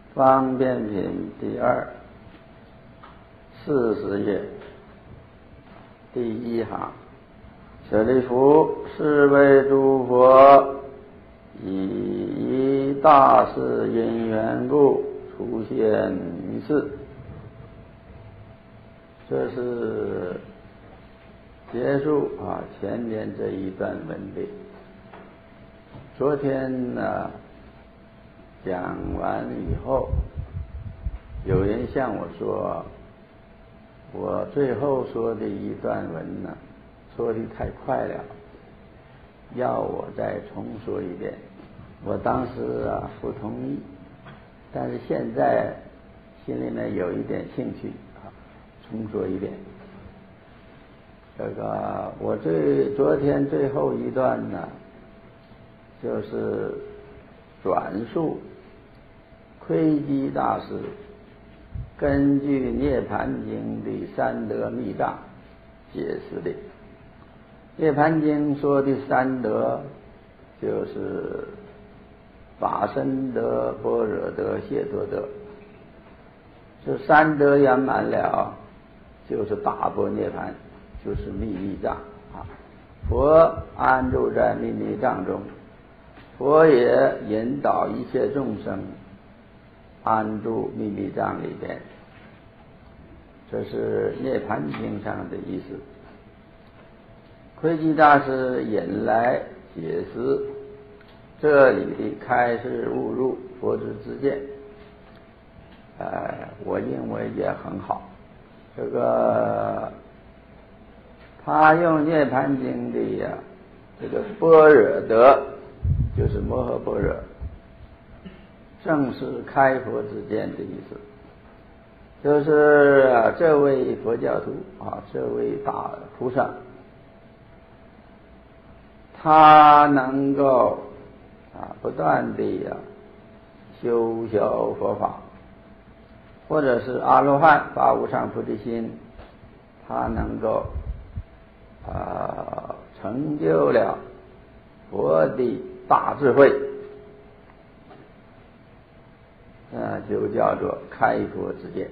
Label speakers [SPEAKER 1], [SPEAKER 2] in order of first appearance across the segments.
[SPEAKER 1] 方便品第二，40页第1行，舍利弗，是为诸佛以大事因缘故出现于世。这是结束前面这一段文笔。昨天呢讲完以后，有人向我说，我最后说的一段文呢说的太快了，要我再重说一遍。我当时不同意，但是现在心里面有一点兴趣重说一遍。这个我昨天最后一段呢，就是转述窥基大师根据《涅盘经》的三德密藏解释的。《涅盘经》说的三德就是法身德、般若德、解脱德。这三德圆满了，就是大般涅盘，就是秘密藏佛安住在秘密藏中，佛也引导一切众生安住秘密藏里边，这是《涅盘经》上的意思。窥基大师引来解释这里的开示悟入佛之知见，我认为也很好。这个他用《涅盘经》的这个般若德，就是摩诃般若，正是开佛之见的意思。就是这位佛教徒这位大菩萨，他能够不断地修学佛法，或者是阿罗汉发无上菩提心，他能够成就了佛的大智慧，就叫做开佛之见。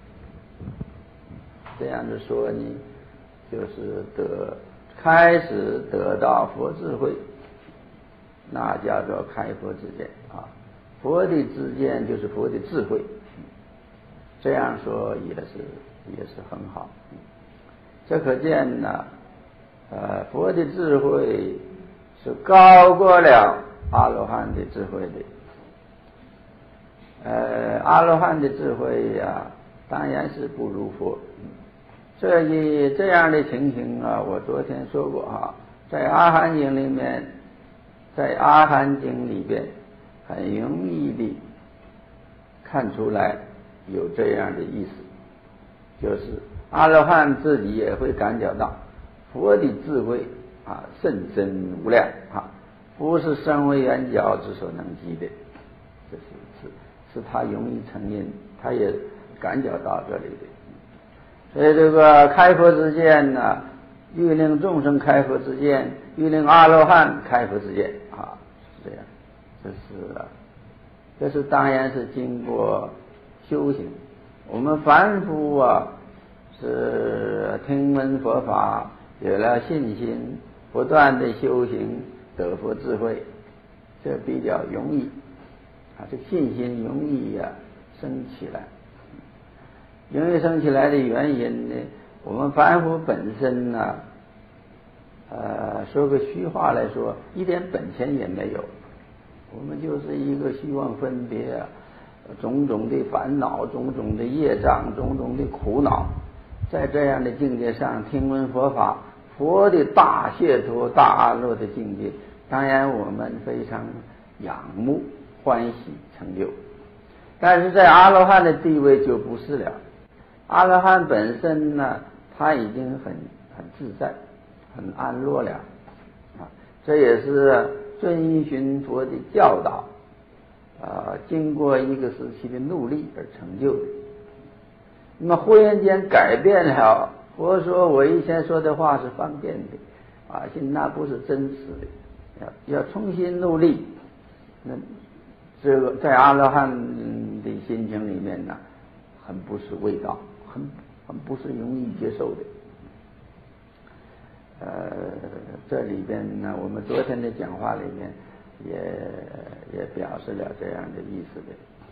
[SPEAKER 1] 这样子说呢，就是开始得到佛智慧，那叫做开佛之见佛的知见就是佛的智慧，这样说也是很好。这可见呢佛的智慧是高过了阿罗汉的智慧的。阿罗汉的智慧当然是不如佛。这样的情形我昨天说过在阿含经里面，在阿含经里边很容易的看出来有这样的意思，就是阿罗汉自己也会感觉到佛的智慧甚深无量不是声闻缘觉之所能及的，这是他容易承认，他也感觉到这里的。所以这个开佛之见呢，欲令众生开佛之见，欲令阿罗汉开佛之见是这样。这是当然是经过修行。我们凡夫是听闻佛法，有了信心，不断的修行得佛智慧，这比较容易这个信心容易升起来。容易升起来的原因呢，我们凡夫本身呢说个虚话来说，一点本钱也没有，我们就是一个虚妄分别种种的烦恼，种种的业障，种种的苦恼。在这样的境界上听闻佛法，佛的大解脱大安乐的境界，当然我们非常仰慕欢喜成就。但是在阿罗汉的地位就不是了。阿罗汉本身呢，他已经很自在很安乐了这也是遵循佛的教导经过一个时期的努力而成就的。那么忽然间改变了，佛说我以前说的话是方便的那不是真实的，要重新努力。那这个在阿罗汉的心情里面呢，很不是味道，很不是容易接受的。这里边呢，我们昨天的讲话里面也表示了这样的意思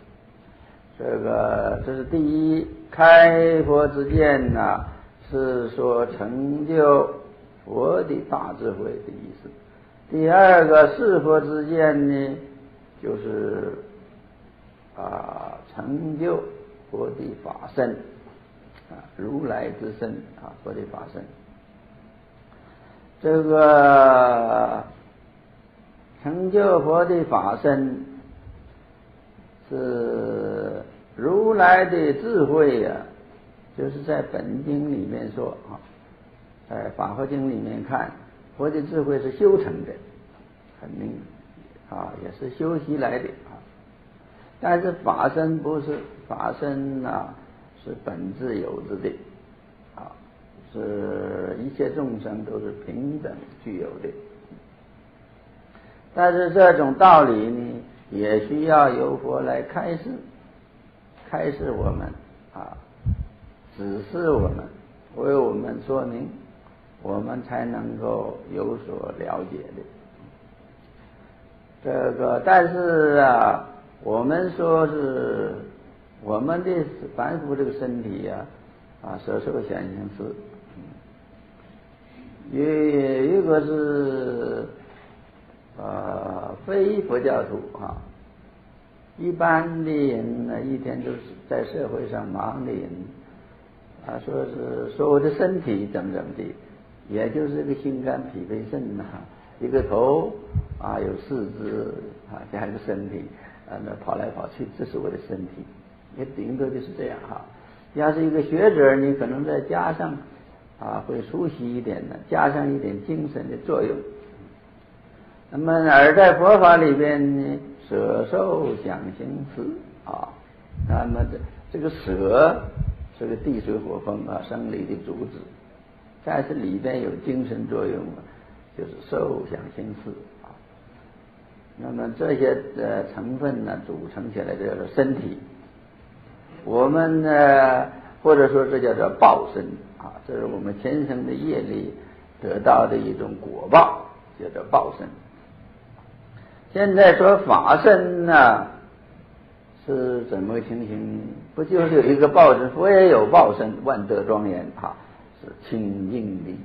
[SPEAKER 1] 的。这是第一，开佛之见呢，是说成就佛的大智慧的意思。第二个是佛之见呢，就是成就佛的法身如来之身佛的法身。这个成就佛的法身是如来的智慧就是在本经里面说在法华经里面看，佛的智慧是修成的，很明也是修习来的但是法身不是，法身是本自有之的是一切众生都是平等具有的。但是这种道理呢，也需要由佛来开示我们指示我们，为我们说明，我们才能够有所了解的。但是我们说是我们的凡夫这个身体所受想行识，一个是非佛教徒一般的人呢，一天都是在社会上忙的人说我的身体怎么的，也就是个心肝脾肺肾一个头有四肢加一个身体那跑来跑去，这是我的身体，也顶多就是这样要是一个学者，你可能再加上会熟悉一点的，加上一点精神的作用。那么而在佛法里边呢，舍受想行识那么这个舍是个地水火风生理的主旨，但是里边有精神作用就是受想行识那么这些成分呢，组成起来叫做身体。我们呢，或者说这叫做报身这是我们前生的业力得到的一种果报，叫做报身。现在说法身呢是怎么个情形？不就是有一个报身？佛也有报身，万德庄严是清净的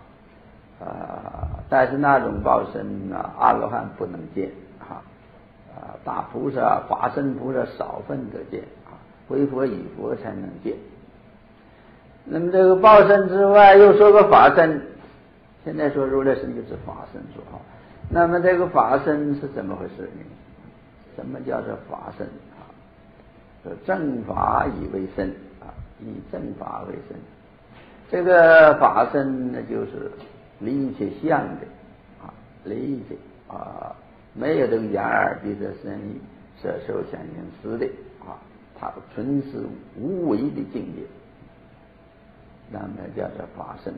[SPEAKER 1] 但是那种报身阿罗汉不能见大菩萨法身菩萨少分得见为佛以佛才能见。那么这个报身之外又说个法身，现在说如来身就是法身说那么这个法身是怎么回事呢？什么叫做法身正法以为身以正法为身。这个法身呢，就是离一切相的离一切没有这个眼耳鼻舌身意色受想行识的它纯是无为的境界，那么叫做法身。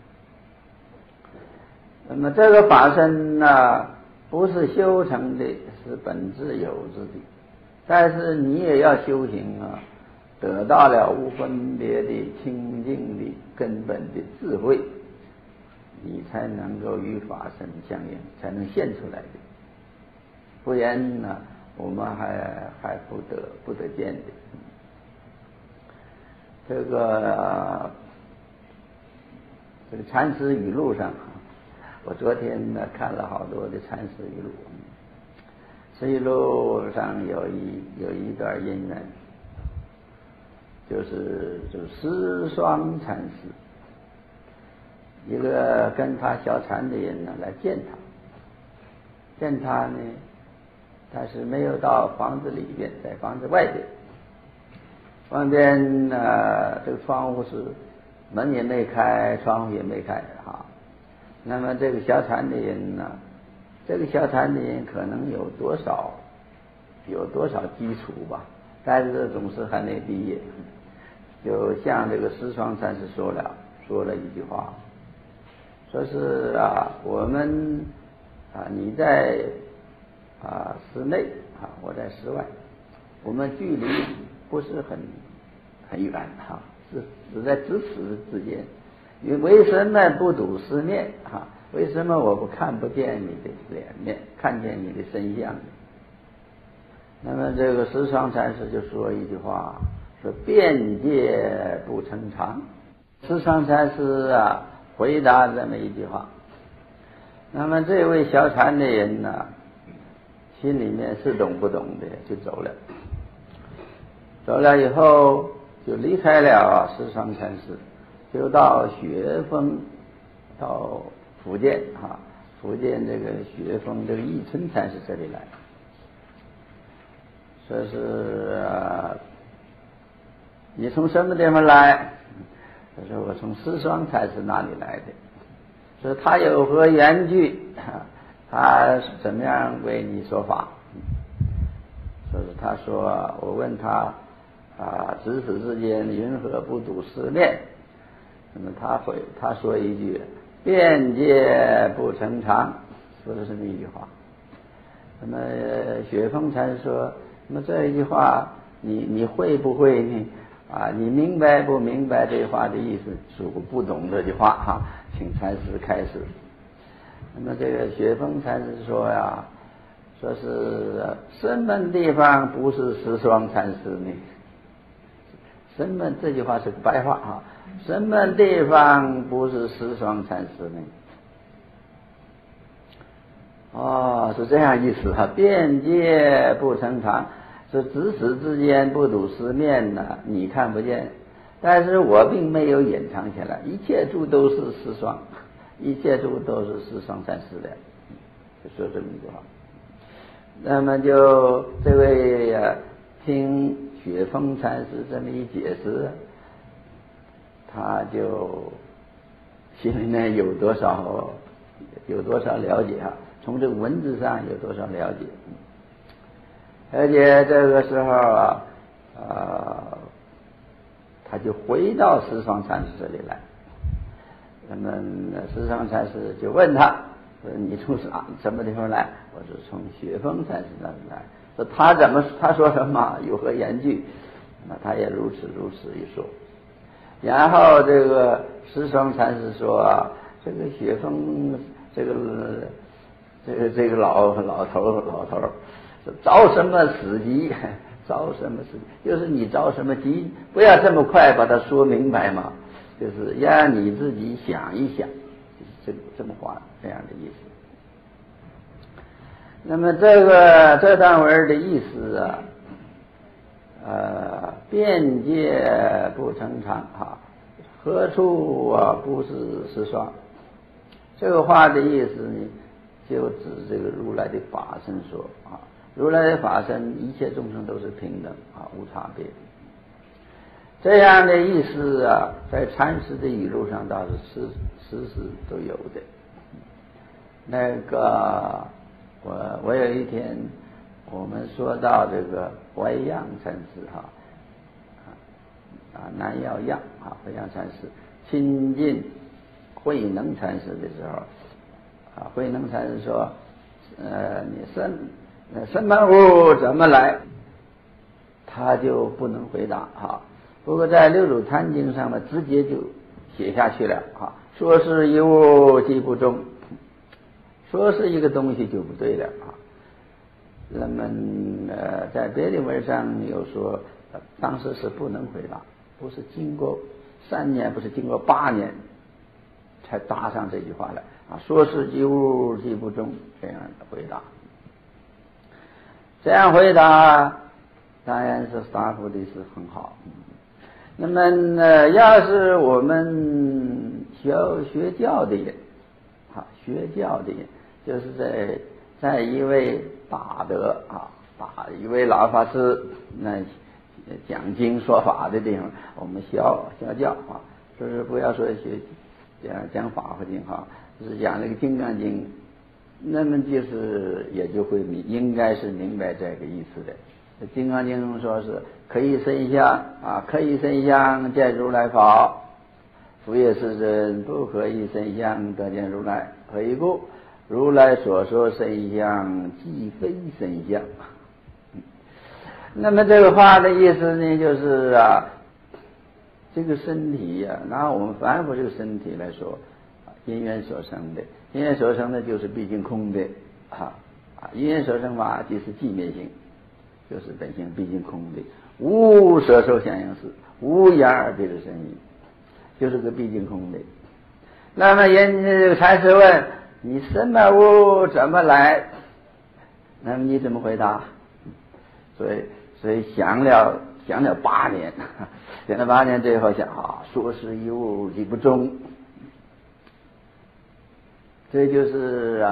[SPEAKER 1] 那么这个法身呢，不是修成的，是本自有之的。但是你也要修行得到了无分别的清净的根本的智慧，你才能够与法身相应，才能现出来的。不然呢，我们还不得见的。这个禅师语录上我昨天呢看了好多的禅师语录，这一路上有一段因缘，就是十双禅师，一个跟他小禅的人呢来见他呢，他是没有到房子里边，在房子外边，这个窗户是门也没开，窗户也没开那么这个小禅的人呢，可能有多少基础吧，但是总是还没毕业，就向这个十双禅师说了一句话，说是我们你在室内我在室外， 我们距离不是很远哈，是在咫尺之间。你为什么不睹思面哈？为什么我看不见你的脸面，看见你的身相呢？那么这个十双禅师就说一句话，说辩界不成常。十双禅师啊回答这么一句话。那么这位小禅的人呢，心里面是懂不懂的，就走了。走了以后就离开了十双禅师，就到雪峰，到福建啊，福建这个雪峰这个义春禅师这里来，说是你从什么地方来？他说我从十双禅师那里来的。说他有何缘具？他怎么样为你说法？说是他说我问他咫尺之间云何不睹思面？那么他说一句辩界不成常，说的是这么一句话。那么雪峰禅说，那么这一句话你会不会呢？你明白不明白这话的意思？说我不懂这句话哈，请禅师开始。那么这个雪峰禅师说呀，说是什么地方不是十双禅师呢？什么这句话是个白话啊？什么地方不是十双禅师呢？是这样意思哈，辩界不成常。是咫尺之间不睹思面呢，你看不见，但是我并没有隐藏起来，一切处都是十双，一切处都是十双禅师的，就说这么一句话。那么就这位听雪峰禅师这么一解释，他就心里面有多少了解啊？从这个文字上有多少了解？而且这个时候他就回到十双禅师这里来。那么十双禅师就问他说：“你从什么地方来？”我说：“从雪峰禅师那里来。”说他说什么？有何言据？那他也如此一说。然后这个十双禅师说：“这个雪峰，这个老头。”着什么死急？着什么死急？就是你着什么急？不要这么快把它说明白嘛，就是让你自己想一想，就是这么话这样的意思。那么这段文的意思辩界不成常何处不是十双？这个话的意思呢，就指这个如来的法身说如来的法身，一切众生都是平等无差别。这样的意思在禅师的语录上倒是时都有的。那个我有一天我们说到这个怀样禅师南药样怀样禅师亲近慧能禅师的时候慧能禅师说你什么物怎么来？他就不能回答不过在六祖坛经上面直接就写下去了说是一物即不中，说是一个东西就不对了那么在别的文上又说当时是不能回答，不是经过3年，不是经过8年才搭上这句话来说是一物即不中，这样的回答。这样回答当然是答复的是很好。那么要是我们学教的人学教的人就是在一位大德一位老法师那讲经说法的地方，我们学教就是不要说讲法华经就是讲那个金刚经，那么就是也就会应该是明白这个意思的。金刚经中说是可以身相可以身相见如来法，复也是真不可以身相得见如来。何以故？如来所说身相即非身相。 那么这个话的意思呢，就是这个身体拿我们凡夫这个身体来说，因缘所生的，因缘所生的就是毕竟空的因缘所生法即是寂灭性，就是本性毕竟空的，无色受想行识，无眼耳鼻舌身意，就是个毕竟空的。那么这个禅师问你什么无怎么来，那么你怎么回答？所以想了8年，想了8年，最后想说是一物即不中。这就是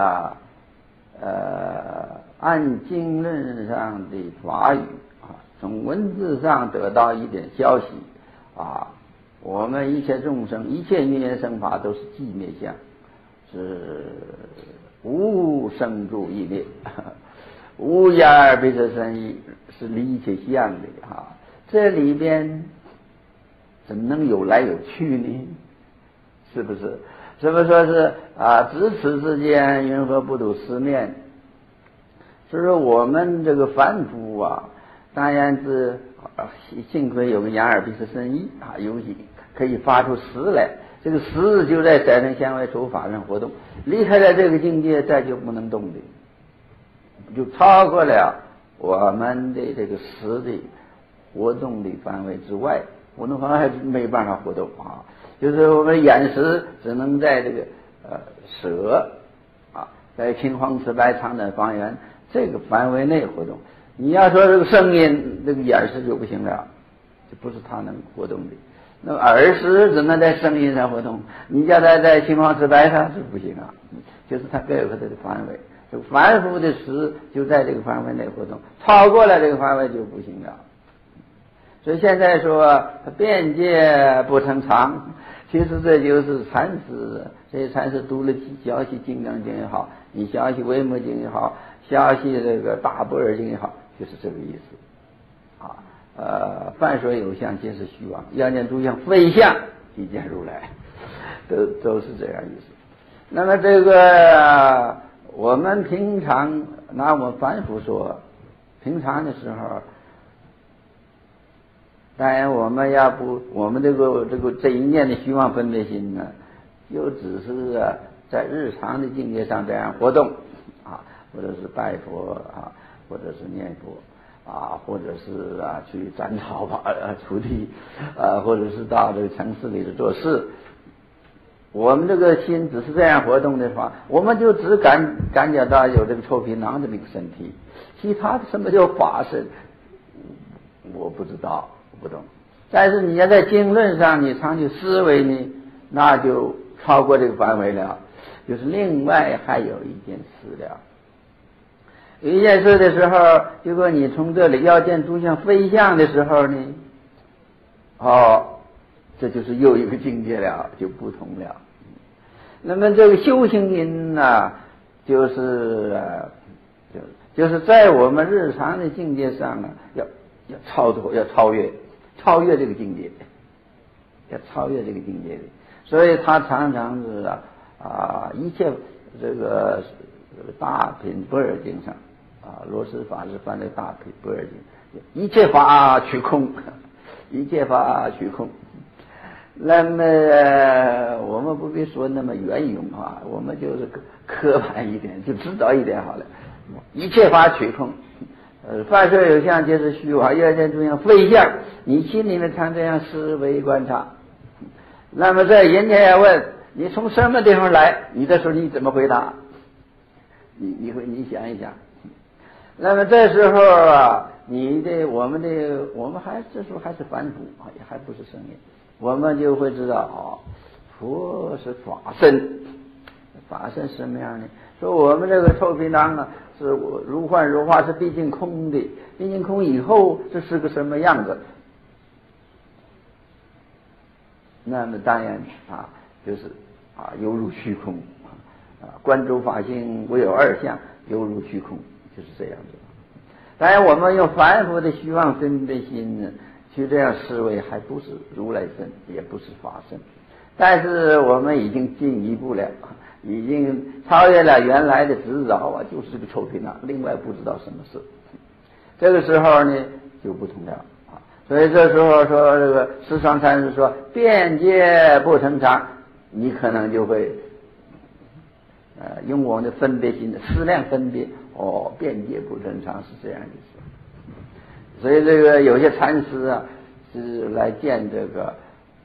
[SPEAKER 1] 按经论上的法语从文字上得到一点消息我们一切众生一切因缘生法都是寂灭相，是无生住意灭，无眼耳鼻舌身意，是离一切相的这里边怎么能有来有去呢？是不是？这么说是咫尺之间，云何不睹四面？就是我们这个凡夫当然是幸亏有个眼耳鼻舌身意有可以发出识来，这个识就在色声香味触法上活动，离开了这个境界再就不能动的，就超过了我们的这个识的活动的范围之外，活动范围还是没办法活动就是我们眼识只能在这个舌在青黄赤白长短方圆这个范围内活动。你要说这个声音，这个眼识就不行了，这不是它能活动的。那么耳识只能在声音上活动，你叫它在青黄赤白上是不行就是它各有各的范围。这个凡夫的识就在这个范围内活动，超过了这个范围就不行了。所以现在说边界不成常，其实这就是禅师，这些禅师读了消息金刚经也好，你消息维摩经也好，消息这个大般若经也好，就是这个意思凡所有相皆是虚妄，要见诸相非相即见如来，都是这样意思。那么这个我们平常拿我们凡夫说，平常的时候，当然我们要不我们这一念的虚妄分别心呢，就只是在日常的境界上这样活动或者是拜佛或者是念佛或者是去斩草锄地或者是到这个城市里头做事，我们这个心只是这样活动的话，我们就只感觉到有这个臭皮囊的那个身体，其他的什么叫法身我不知道，我不懂。但是你要在经论上你常去思维呢，那就超过这个范围了。就是另外还有一件事了，有一件事的时候，如果你从这里要见诸相非相的时候呢，这就是又一个境界了，就不同了。那么这个修行人就是在我们日常的境界上要超越这个境界，要超越这个境界的。所以他常常是一切这个大品般若经上罗什法师翻的大品般若经，一切法取空，一切法取空。那么我们不必说那么圆融我们就是刻板一点，就知道一点好了。一切法取空，凡所有相皆是虚妄，要见诸相非相，你心里面常这样思维观察。那么在人家要问你从什么地方来，你这时候你怎么回答？你想一想。那么这时候我们这时候还是凡夫也还不是圣人，我们就会知道佛是法身。法身什么样呢？说我们这个臭皮囊是如幻如化，是毕竟空的，毕竟空以后这是个什么样子？那么当然就是犹如虚空观诸法性唯有二相，犹如虚空，就是这样子。当然我们用凡夫的虚妄分别心呢去这样思维，还不是如来身，也不是法身，但是我们已经进一步了，已经超越了原来的执着就是个臭皮囊，另外不知道什么事。这个时候呢， 就不同了啊。所以这时候说这个释双禅师说辩解不成常，你可能就会用我们的分别心的思量分别，辩解不成常是这样的事。所以这个有些禅师啊是来见这个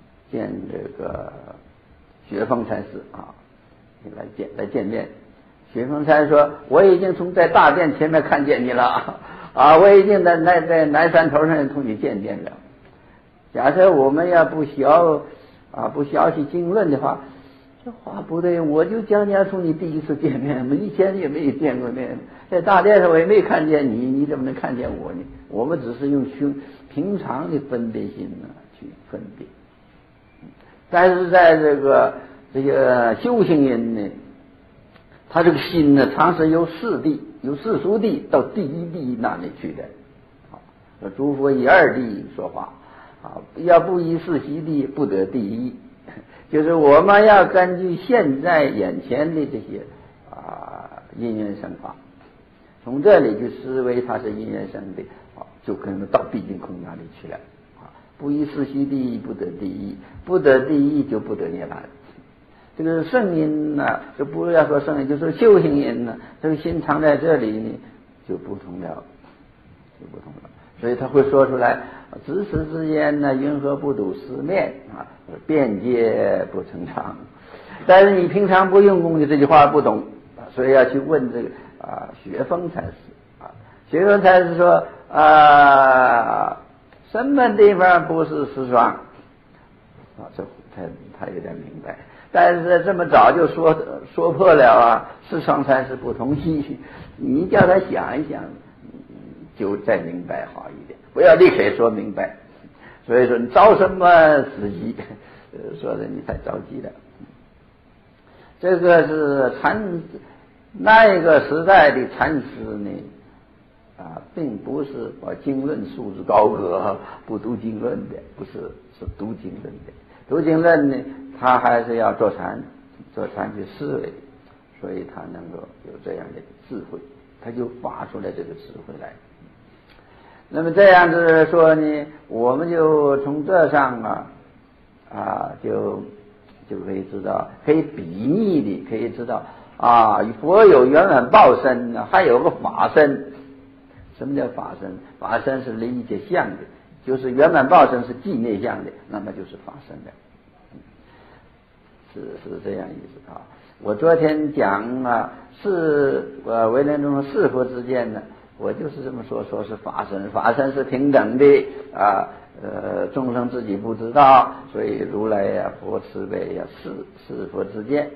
[SPEAKER 1] 雪峰禅师啊，来见面。雪峰禅师说我已经从在大殿前面看见你了啊，我已经在南山头上同你见面了。假设我们要不消息经论的话，这话不对，我就将要从你第一次见面，我们以前也没有见过面，在大殿上我也没看见你，你怎么能看见我呢？我们只是用平常的分别心呢去分别，但是在这个修行人呢，他这个心呢，常是由世俗谛到第一谛那里去的。诸佛以二谛说法啊，要不依四悉谛，不得第一。就是我们要根据现在眼前的这些因缘生法，从这里去思维它是因缘生的，就可能到毕竟空那里去了。不依四悉谛，不得第一，不得第一就不得涅槃。这个圣因呢，就不要说圣因，就说修行因呢，这个心藏在这里呢，就不同了。所以他会说出来，执持之间呢，云何不睹四面啊？辩解不成常。但是你平常不用功的这句话不懂，所以要去问这个雪峰禅师啊。雪峰禅师说什么地方不是四双这他有点明白。但是这么早就说破了四双禅师不同意，你叫他想一想，就再明白好一点，不要立刻说明白。所以说你着什么死急，说的你太着急了。这个是那一个时代的禅师呢并不是把经论束之高阁，不读经论的，不是，是读经论的。读经论呢，他还是要坐禅去思维，所以他能够有这样的智慧，他就发出来这个智慧来。那么这样子说呢，我们就从这上就可以知道，可以比拟的可以知道佛有圆满报身还有个法身。什么叫法身？法身是离一切相的，就是圆满报身是寂灭相的，那么就是法身的，是这样意思啊。我昨天讲唯念中四佛之间呢，我就是这么说是法身，法身是平等的众生自己不知道，所以如来佛慈悲四佛之间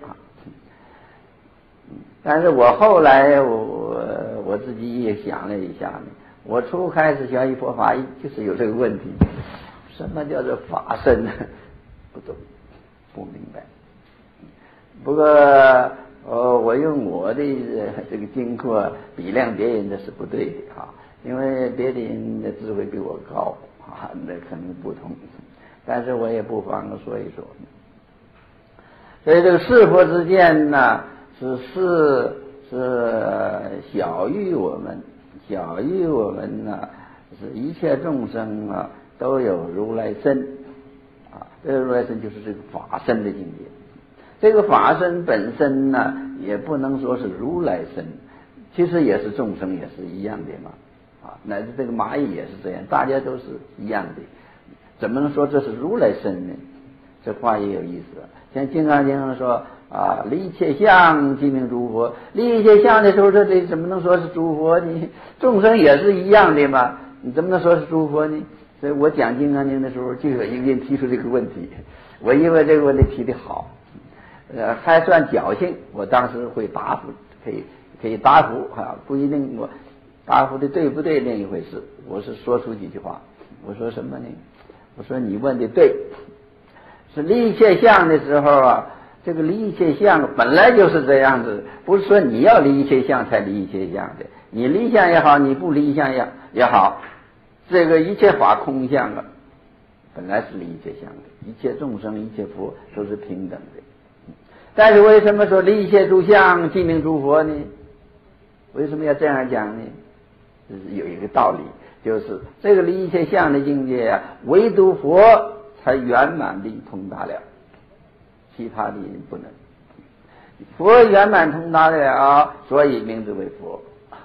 [SPEAKER 1] 但是我后来我自己也想了一下呢，我初开始学习佛法就是有这个问题，什么叫做法身不懂，不明白。不过我用我的这个经过比量别人的是不对的因为别的人的智慧比我高那可能不同，但是我也不妨说一说。所以这个四佛之间呢，是小于我们呢，是一切众生都有如来身这个如来身就是这个法身的境界。这个法身本身呢，也不能说是如来身，其实也是众生，也是一样的嘛乃至这个蚂蚁也是这样，大家都是一样的，怎么能说这是如来身呢？这话也有意思像《金刚经》上说离一切相即名诸佛，离一切相的时候，这里怎么能说是诸佛呢？众生也是一样的嘛，你怎么能说是诸佛呢？所以我讲《金刚经》的时候，就有一个人提出这个问题，我因为这个问题提得好还算侥幸，我当时会答复，可以答复不一定我答复的对不对另一回事。我是说出几句话，我说什么呢？我说你问的对，是离一切相的时候这个离一切相本来就是这样子，不是说你要离一切相才离一切相的，你离相也好，你不离相也好，这个一切法空相本来是离一切相的，一切众生一切佛都是平等的。但是为什么说离一切诸相即名诸佛呢？为什么要这样讲呢？这是有一个道理， 就是这个离一切相的境界啊，唯独佛才圆满地通达了，其他的人不能。佛圆满通达了，所以名字为佛。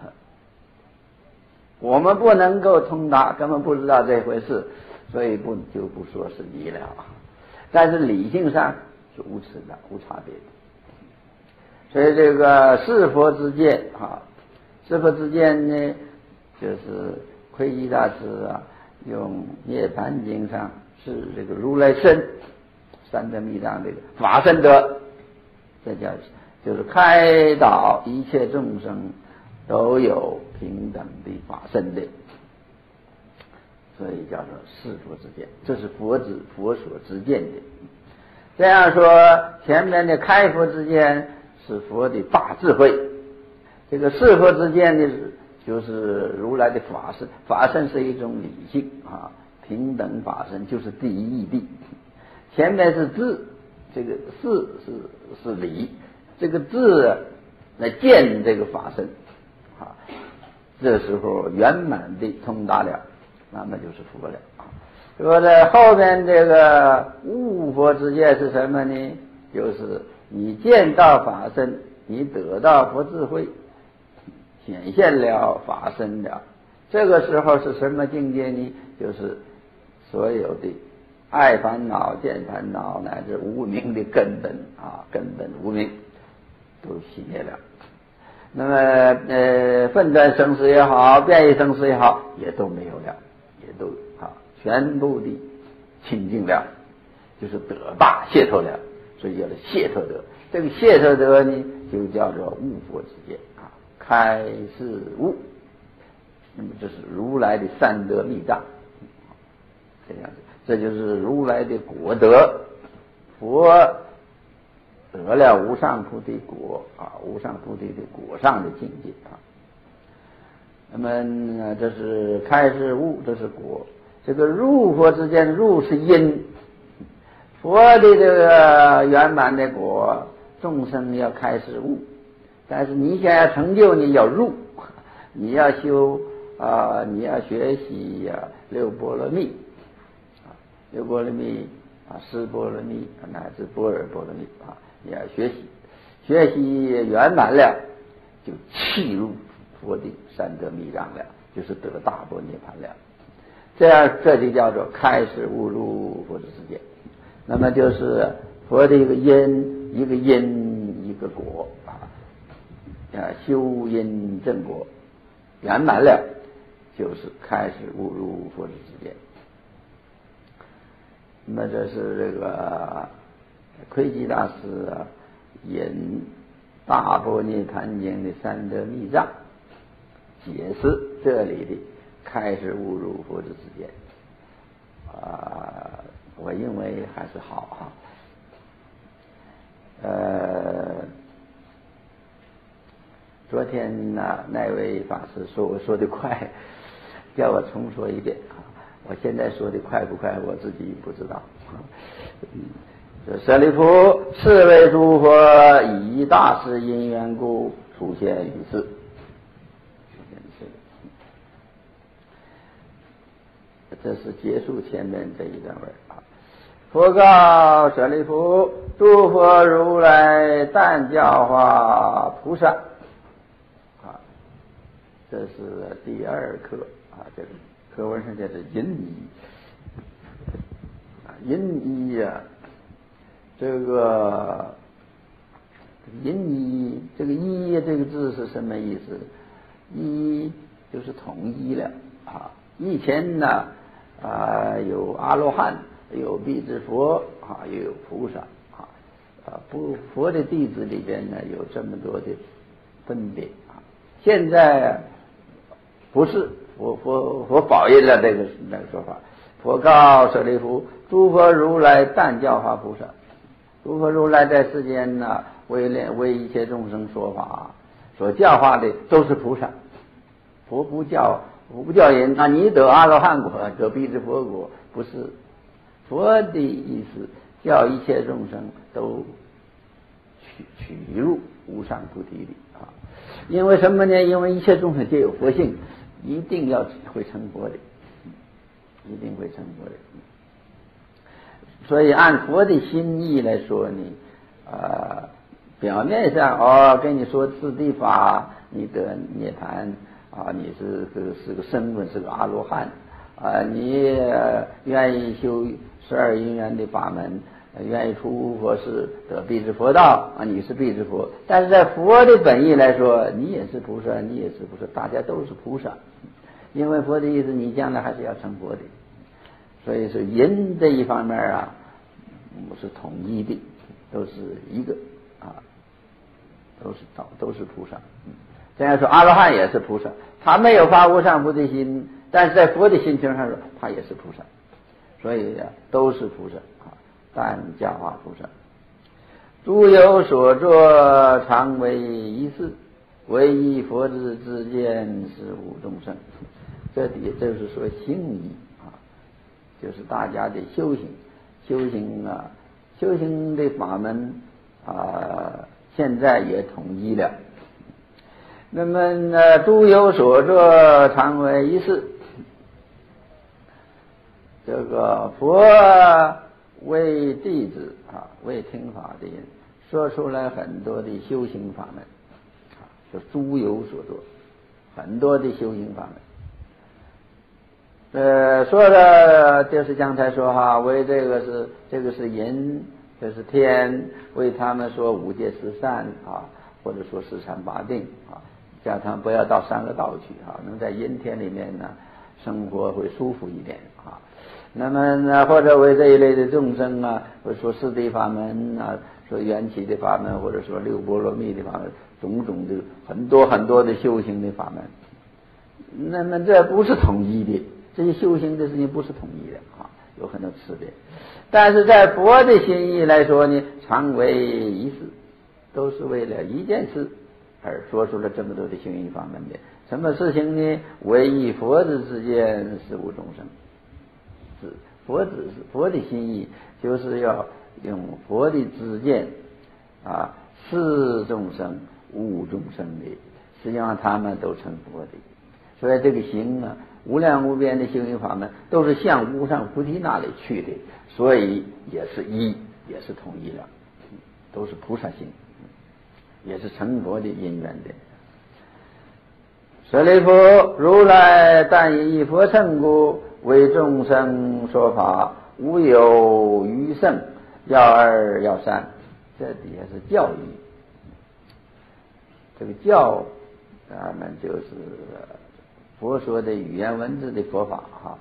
[SPEAKER 1] 我们不能够通达，根本不知道这回事，所以就不说是离了。但是理性上是无耻的，无差别的。所以这个是佛之见啊，是佛之见呢，就是窥基大师啊，用涅盘经上是这个如来身三德密藏这个法身德，这就是开导一切众生都有平等的法身的，所以叫做是佛之见，这是佛所之见的。这样说，前面的开佛之见是佛的大智慧，这个是佛之见呢，就是如来的法身。法身是一种理性啊，平等法身就是第一义谛。前面是智，这个是理，这个智来见这个法身啊，这时候圆满的通达了，那么就是佛了啊。说在后边这个悟佛之见是什么呢？就是你见到法身，你得到佛智慧，显现了法身了。这个时候是什么境界呢？就是所有的爱烦恼、见烦恼乃至无明的根本啊，根本无明都熄灭了。那么分段生死也好，变异生死也好，也都没有了，也都全部的清净了，就是得大解脱了，所以叫做解脱德。这个解脱德呢，就叫做悟佛之见啊，开示悟。那么这是如来的三德密藏，这样子，这就是如来的果德。佛得了无上菩提果啊，无上菩提的果上的境界啊。那么这是开示悟，这是果。这个入佛之见，入是因，佛的这个圆满的果，众生要开始悟，但是你想要成就，你要入，你要修你要学习六波罗蜜六波罗蜜四波罗蜜乃至般若波罗蜜你要学习圆满了，就契入佛的三德密藏了，就是得大般涅槃了。这样这就叫做开始悟入佛的世界。那么就是佛的一个因，一个因一个果修因正果圆满了，就是开始悟入佛的世界。那么这是这个窥基大师引大般涅盘经的三德密藏解释这里的开始悟入佛的之间我认为还是好昨天那位法师说我说的快，叫我重说一遍我现在说的快不快我自己不知道舍利弗，是为诸佛以大事因缘故出现于世。这是结束前面这一段文佛告舍利弗，诸佛如来但教化菩萨这是第二课这个课文上叫做因依因依这个因依这个依这个字是什么意思？依就是统一了以前呢有阿罗汉，有辟支佛也有菩萨佛的弟子里边呢有这么多的分别现在不是佛否认了那个说法。佛告舍利弗，诸佛如来但教化菩萨，诸佛如来在世间呢为一切众生说法，所教化的都是菩萨。佛不教人你得阿罗汉果，得辟支佛果，不是。佛的意思叫一切众生都取入无上菩提里因为什么呢？因为一切众生皆有佛性， 一定要会成佛的，一定会成佛的。所以按佛的心意来说呢，表面上跟你说次第法，你得涅槃你是个身份，是个阿罗汉你愿意修12因缘的法门，愿意出佛事得必知佛道你是必知佛。但是在佛的本意来说，你也是菩萨，你也是菩萨，大家都是菩萨。因为佛的意思，你将来还是要成佛的。所以说因这一方面是统一的，都是一个都是菩萨。这样说阿罗汉也是菩萨，他没有发无上菩提心，但是在佛的心情上说他也是菩萨。所以都是菩萨但教化菩萨。诸有所作，常为一事，唯以佛之见，是无众生。这里就是说行义就是大家的修行的法门现在也统一了。那么诸有所作，常为一事。这个佛为弟子为听法的人说出来很多的修行法门就诸有所作，很多的修行法门。说的就是刚才说为这个是人，这是天，为他们说五戒十善或者说十善八定叫他们不要到三恶道去能在阴天里面呢生活会舒服一点那么或者为这一类的众生或者说四谛法门说缘起的法门，或者说六波罗蜜的法门，种种的很多很多的修行的法门。那么这不是统一的，这些修行的事情不是统一的有很多次别。但是在佛的心意来说呢，常为一事，都是为了一件事而说出了这么多的修行法门的。什么事情呢？唯以佛之见，是无众生。佛的心意就是要用佛的知见是众生无众生的，实际上他们都成佛的。所以这个行无量无边的修行法门都是向无上菩提那里去的，所以也是也是统一了，都是菩萨行，也是成佛的因缘的。舍利弗，如来但以一佛乘故，为众生说法，无有余乘，要二要三。这底下是教义，这个教咱们就是佛说的语言文字的佛法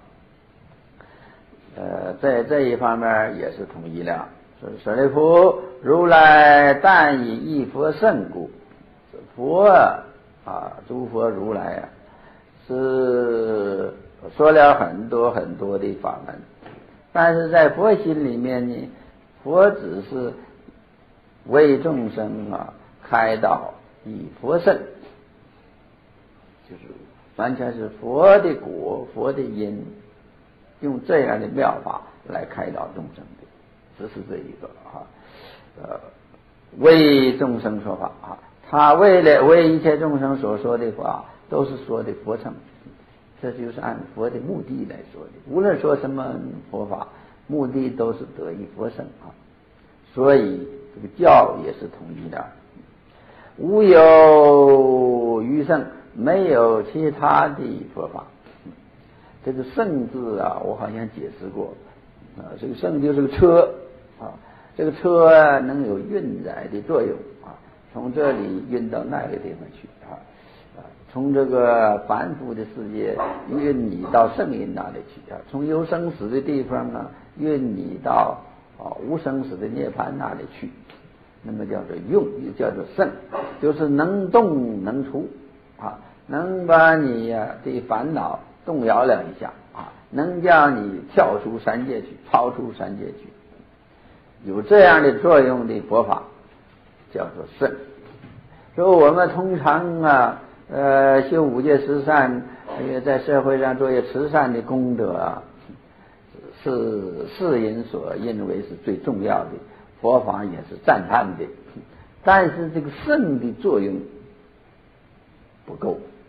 [SPEAKER 1] 在这一方面也是统一了。舍利弗，如来但以一佛乘故，佛诸佛如来是说了很多很多的法门，但是在佛心里面呢，佛只是为众生开导以佛乘，就是完全是佛的果，佛的因，用这样的妙法来开导众生的，只是这一个为众生说法他为一切众生所说的话，都是说的佛乘，这就是按佛的目的来说的。无论说什么佛法，目的都是得以佛乘所以这个教也是统一的，无有余乘，没有其他的佛法。这个乘字我好像解释过这个乘就是个车这个车能有运载的作用从这里运到那个地方去从这个凡夫的世界运你到圣因那里去从有生死的地方运你到无生死的涅槃那里去。那么叫做用，也叫做乘，就是能动能出能把你的烦恼动摇了一下能叫你跳出三界去，超出三界去，有这样的作用的佛法叫做乘。所以我们通常修五戒十善，也在社会上做些慈善的功德是世人所认为是最重要的，佛法也是赞叹的，但是这个乘的作用不够，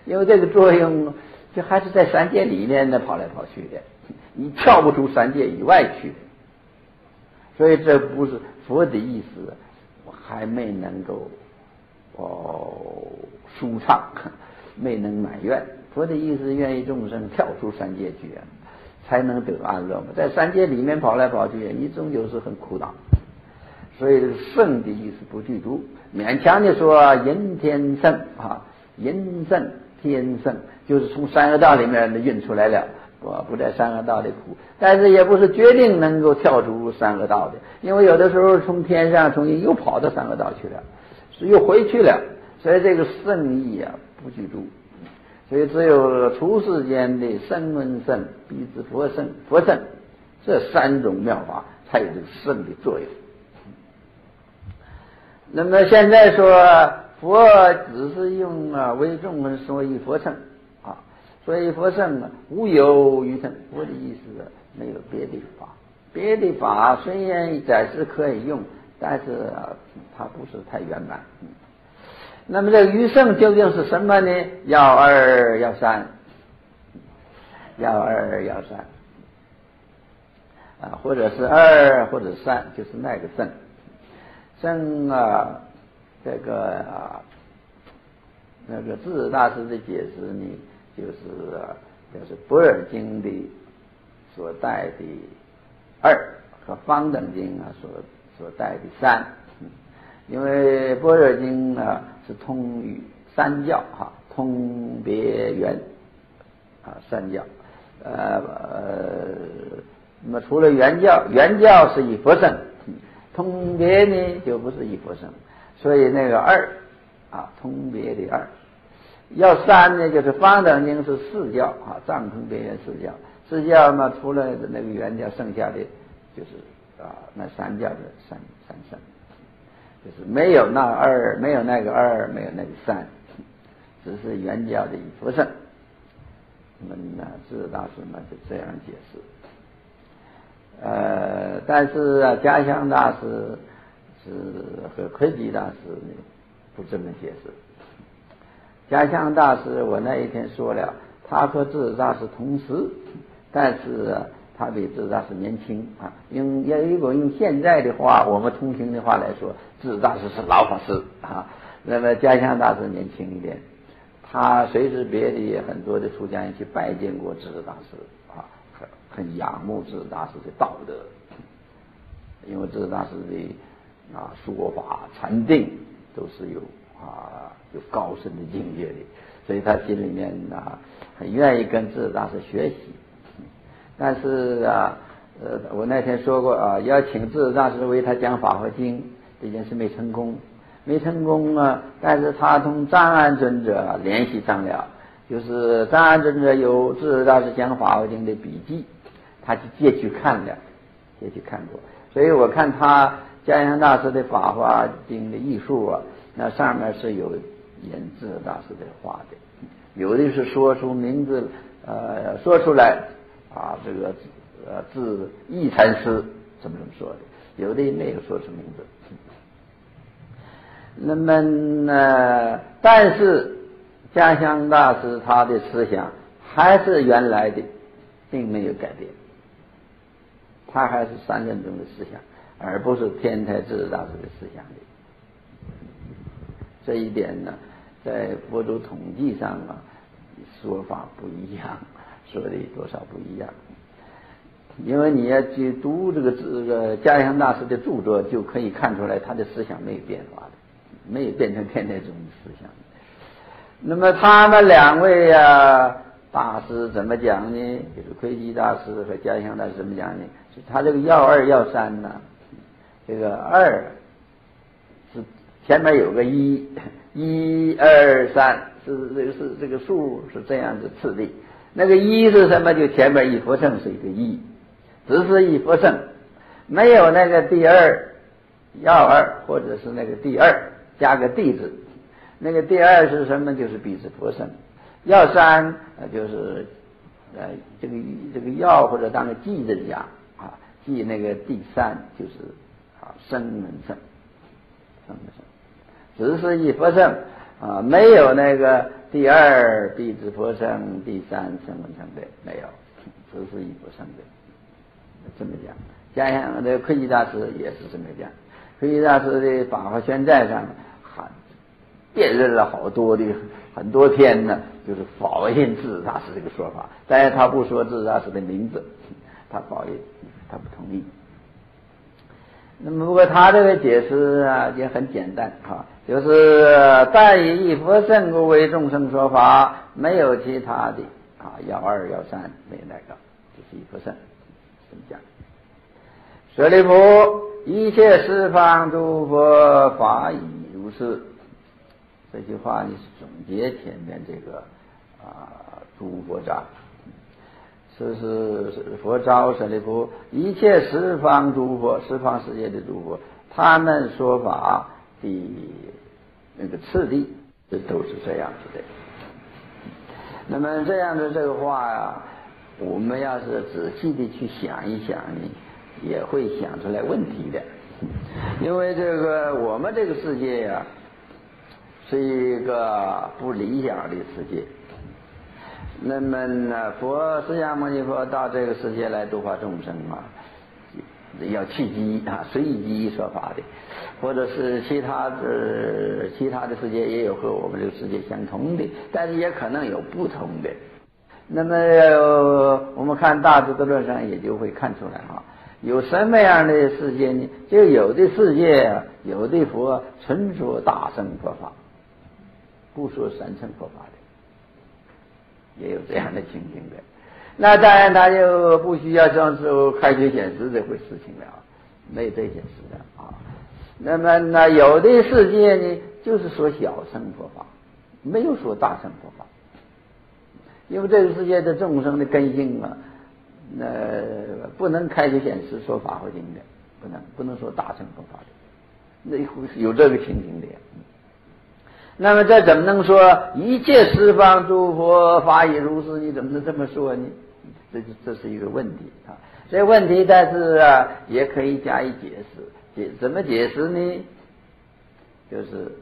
[SPEAKER 1] 因为这个作用就还是在三界里面的跑来跑去的，你跳不出三界以外去的。所以这不是佛的意思，我还没能够舒畅，没能满愿。佛的意思愿意众生跳出三界去啊，才能得安乐嘛。在三界里面跑来跑去，你终究是很苦恼。所以圣的意思不具足，勉强的说人天圣啊，人圣天圣，就是从三恶道里面运出来了，不在三恶道里苦，但是也不是决定能够跳出三恶道的，因为有的时候从天上从又跑到三恶道去了，是又回去了，所以这个圣意啊不具足，所以只有出世间的声闻圣、彼之佛圣、佛圣这三种妙法才有这个圣的作用。那么现在说佛只是用为众生说以佛乘啊，所以佛乘无有余乘，佛的意思没有别的法，别的法虽然暂时可以用，但是它不是太圆满。那么这个余乘究竟是什么呢？要二要三，要二要三啊，或者是二或者三，就是那个乘。圣这个那个智者大师的解释呢，就是般若经的所带的二和方等经所带的三，因为般若经是通于三教通别圆三教，那么除了原教是以佛乘。通别呢就不是一佛乘，所以那个二通别的二，要三呢就是方等经是四教藏通别圆四教，四教嘛除了那个原教，剩下的就是那三教的三乘，就是没有那二，没有那个二，没有那个三，只是原教的一佛乘。那么智者大师嘛就这样解释。但是嘉祥大师和窥基大师呢不这么解释。嘉祥大师我那一天说了，他和智者大师同时，但是他比智者大师年轻如果用现在的话，我们通行的话来说，智者大师是老法师那么嘉祥大师年轻一点，他随时别的很多的出家人去拜见过智者大师很仰慕智者大师的道德，因为智者大师的说法禅定都是有高深的境界的，所以他心里面很愿意跟智者大师学习。但是我那天说过要请智者大师为他讲法华经这件事没成功但是他同张安尊者联系上了，就是张安尊者有智者大师讲法华经的笔记，他就借去看过，所以我看他嘉祥大师的法华经的艺术那上面是有引智者大师的话的，有的是说出名字说出来这个字义禅师怎么说的，有的没有说出名字。那么但是嘉祥大师他的思想还是原来的，并没有改变，他还是三任中的思想，而不是天台智者大师的思想的。这一点呢，在佛祖统计上说法不一样，说的多少不一样。因为你要去读这个嘉祥大师的著作，就可以看出来他的思想没有变化的，没有变成天台宗的思想。那么他们两位大师怎么讲呢？就是窥基大师和嘉祥大师怎么讲呢？是他这个要二要三呢，这个二是前面有个一二三，是这个数是这样子次第。那个一是什么？就前面一佛乘是一个一，只是一佛乘，没有那个第二要二，或者是那个第二加个地字。那个第二是什么？就是彼之佛乘。要三就是这个要或者当个记字讲记那个第三就是声闻乘，只是一佛乘没有那个第二必知佛乘，第三声闻乘的没有，只是一不生的，这么讲。加上这窥基大师也是这么讲，窥基大师的《法华宣在》上辨认了很多篇呢，就是否认智大师这个说法，但是他不说智大师的名字，他否认，他不同意。那么不过他这个解释啊也很简单啊，就是但以一佛乘故为众生说法，没有其他的啊，要二要三没有那个，就是一佛乘，这么讲。舍利弗，一切十方诸佛法已如是。这句话你是总结前面这个诸佛章，是佛招舍利弗，一切十方诸佛，十方世界的诸佛，他们说法的那个次第，这都是这样子的。那么这样的这个话呀，我们要是仔细的去想一想呢，也会想出来问题的。因为这个我们这个世界呀，是一个不理想的世界。那么呢，释迦牟尼佛到这个世界来度化众生啊，要契机啊，随机说法的，或者是其他的世界也有和我们这个世界相同的，但是也可能有不同的。那么我们看大智度论上也就会看出来啊，有什么样的世界呢？就有的世界啊，有的佛纯说大乘佛法，不说三乘佛法的，也有这样的情形的。那当然他就不需要这时候开学显示这回事情了，没有这件事的啊。那么呢，有的世界呢，就是说小乘佛法，没有说大乘佛法，因为这个世界的众生的根性啊，不能开学显示说法华经的，不能说大乘佛法的，那有这个情形的。那么这怎么能说一切十方诸佛法已如是？你怎么能这么说呢？这是一个问题啊。这个问题但是也可以加以解释。怎么解释呢？就是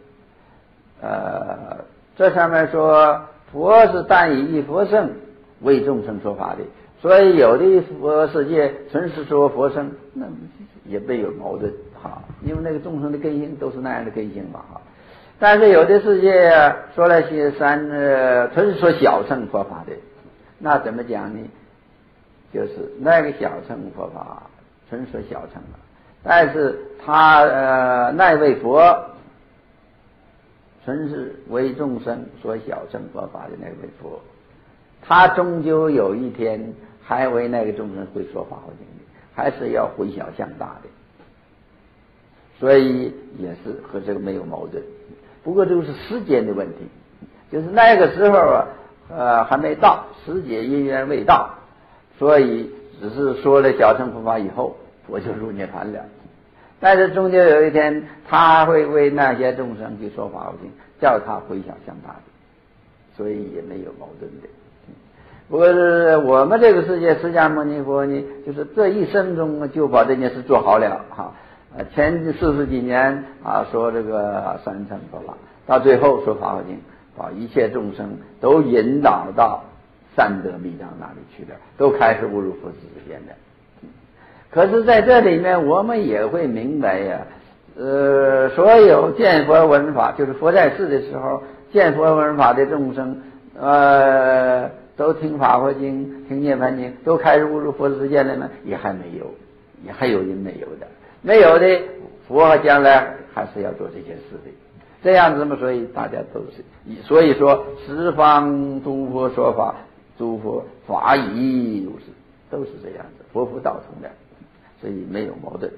[SPEAKER 1] 这上面说佛是但以一佛乘为众生说法的，所以有的佛世界纯是说佛乘，那也没有矛盾哈，因为那个众生的根性都是那样的根性嘛哈。但是有的世界说了些纯是说小乘佛法的，那怎么讲呢？就是那个小乘佛法纯说小乘了，但是他那位佛纯是为众生说小乘佛法的那位佛，他终究有一天还为那个众生会说法华经的，还是要回小向大的，所以也是和这个没有矛盾。不过这个是时间的问题，就是那个时候还没到，时节因缘未到，所以只是说了小乘佛法以后，佛就入涅槃了。但是终究有一天，他会为那些众生去说法华经，叫他回小向大的，所以也没有矛盾的。不过是我们这个世界，释迦牟尼佛呢，就是这一生中就把这件事做好了哈。前40几年说这个三乘佛法，到最后说法华经，把一切众生都引导到三德密藏那里去了，都开始悟入佛之间的。可是在这里面我们也会明白呀，所有见佛闻法，就是佛在世的时候见佛闻法的众生，都听法华经听涅槃经，都开始悟入佛之间了呢？也还没有，也还有人没有的，没有的佛将来还是要做这件事的。这样子嘛，所以大家都是，所以说十方诸佛说法，诸佛法已如是，都是这样子，佛佛道同的，所以没有矛盾。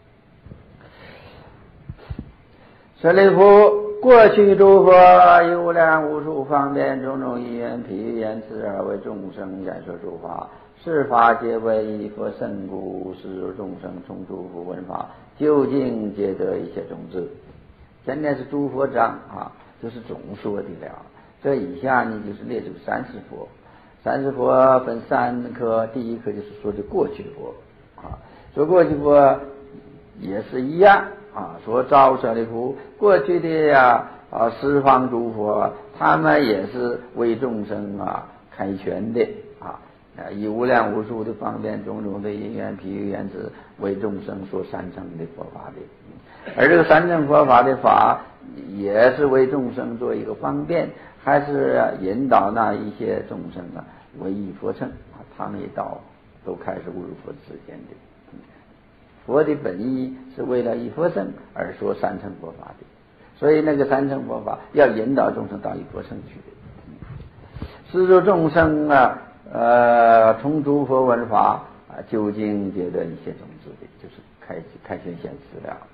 [SPEAKER 1] 舍利弗，过去诸佛以无量无数方便种种因缘譬喻言辞而为众生演说诸法，是法皆为一佛乘故，是众生从诸佛闻法，究竟皆得一切种子。前面是诸佛章就是总说的了。这以下呢就是列出30佛。30佛分3科，第一科就是说的过去佛说过去佛也是一样说招舍利弗，过去的十方诸佛，他们也是为众生开权的以无量无数的方便种种的因缘譬喻言辞为众生所三乘的佛法的。而这个三乘佛法的法也是为众生做一个方便，还是引导那一些众生为依佛乘他们也都开始悟入佛之间的。佛的本意是为了依佛乘而说三乘佛法的，所以那个三乘佛法要引导众生到依佛乘去的。是诸众生从诸佛闻法究竟觉得一切种子的，就是开权显示了。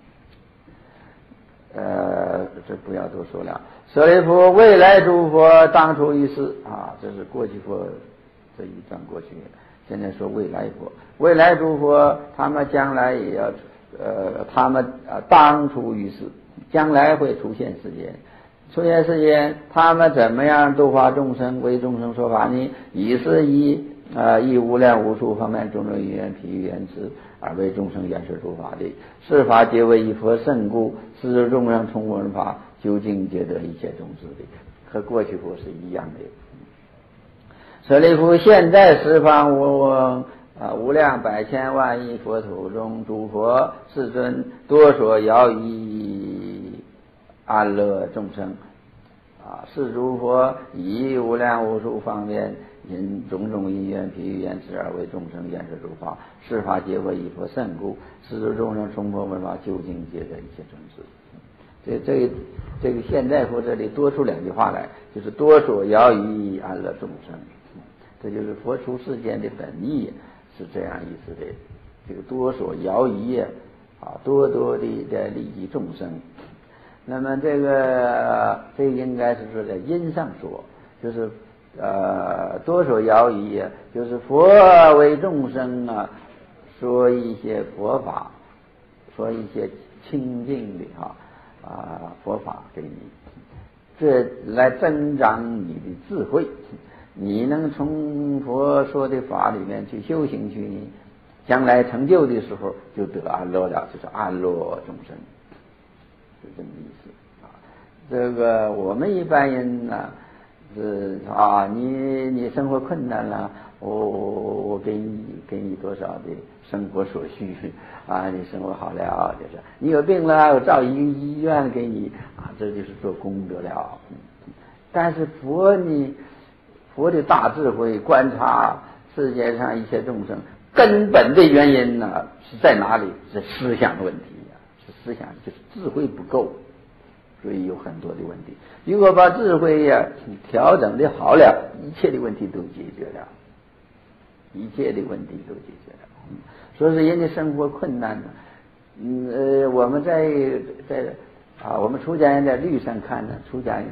[SPEAKER 1] 这不要多说了。舍利弗，未来诸佛当初于世这是过去佛这一段过去，现在说未来佛，未来诸佛他们将来也要他们当初于世，将来会出现世间。出现世间，他们怎么样度化众生，为众生说法呢？以是以无量无数方面种种因缘譬喻言辞而为众生演示诸法的。是法皆为依佛乘故，是诸众生从闻法究竟皆得一切种子的，和过去佛是一样的。舍利弗，现在十方无量百千万亿佛土中，诸佛世尊多所摇仪安乐众生是诸佛以无量无数方面因种种因缘譬喻言辞而为众生演示诸法。是法皆为依佛乘故，是诸众生从佛闻法究竟皆得一切种子。这个现在佛这里多出两句话来，就是多所摇仪安乐众生，这就是佛出世间的本意，是这样意思的。这个多所摇仪多多的利益众生。那么这应该是说在因上说，就是多所摇仪就是佛为众生说一些佛法，说一些清净的佛法给你，这来增长你的智慧，你能从佛说的法里面去修行去，将来成就的时候就得安乐了，就是安乐众生，是这么意思这个我们一般人是你生活困难了，我给你多少的生活所需你生活好了，就是你有病了，我造一个医院给你这就是做功德了。但是佛的大智慧观察世界上一切众生根本的原因是在哪里？是思想问题是思想，就是智慧不够，所以有很多的问题。如果把智慧调整的好了，一切的问题都解决了，一切的问题都解决了。说是人家生活困难我们我们出家人在律上看呢，出家人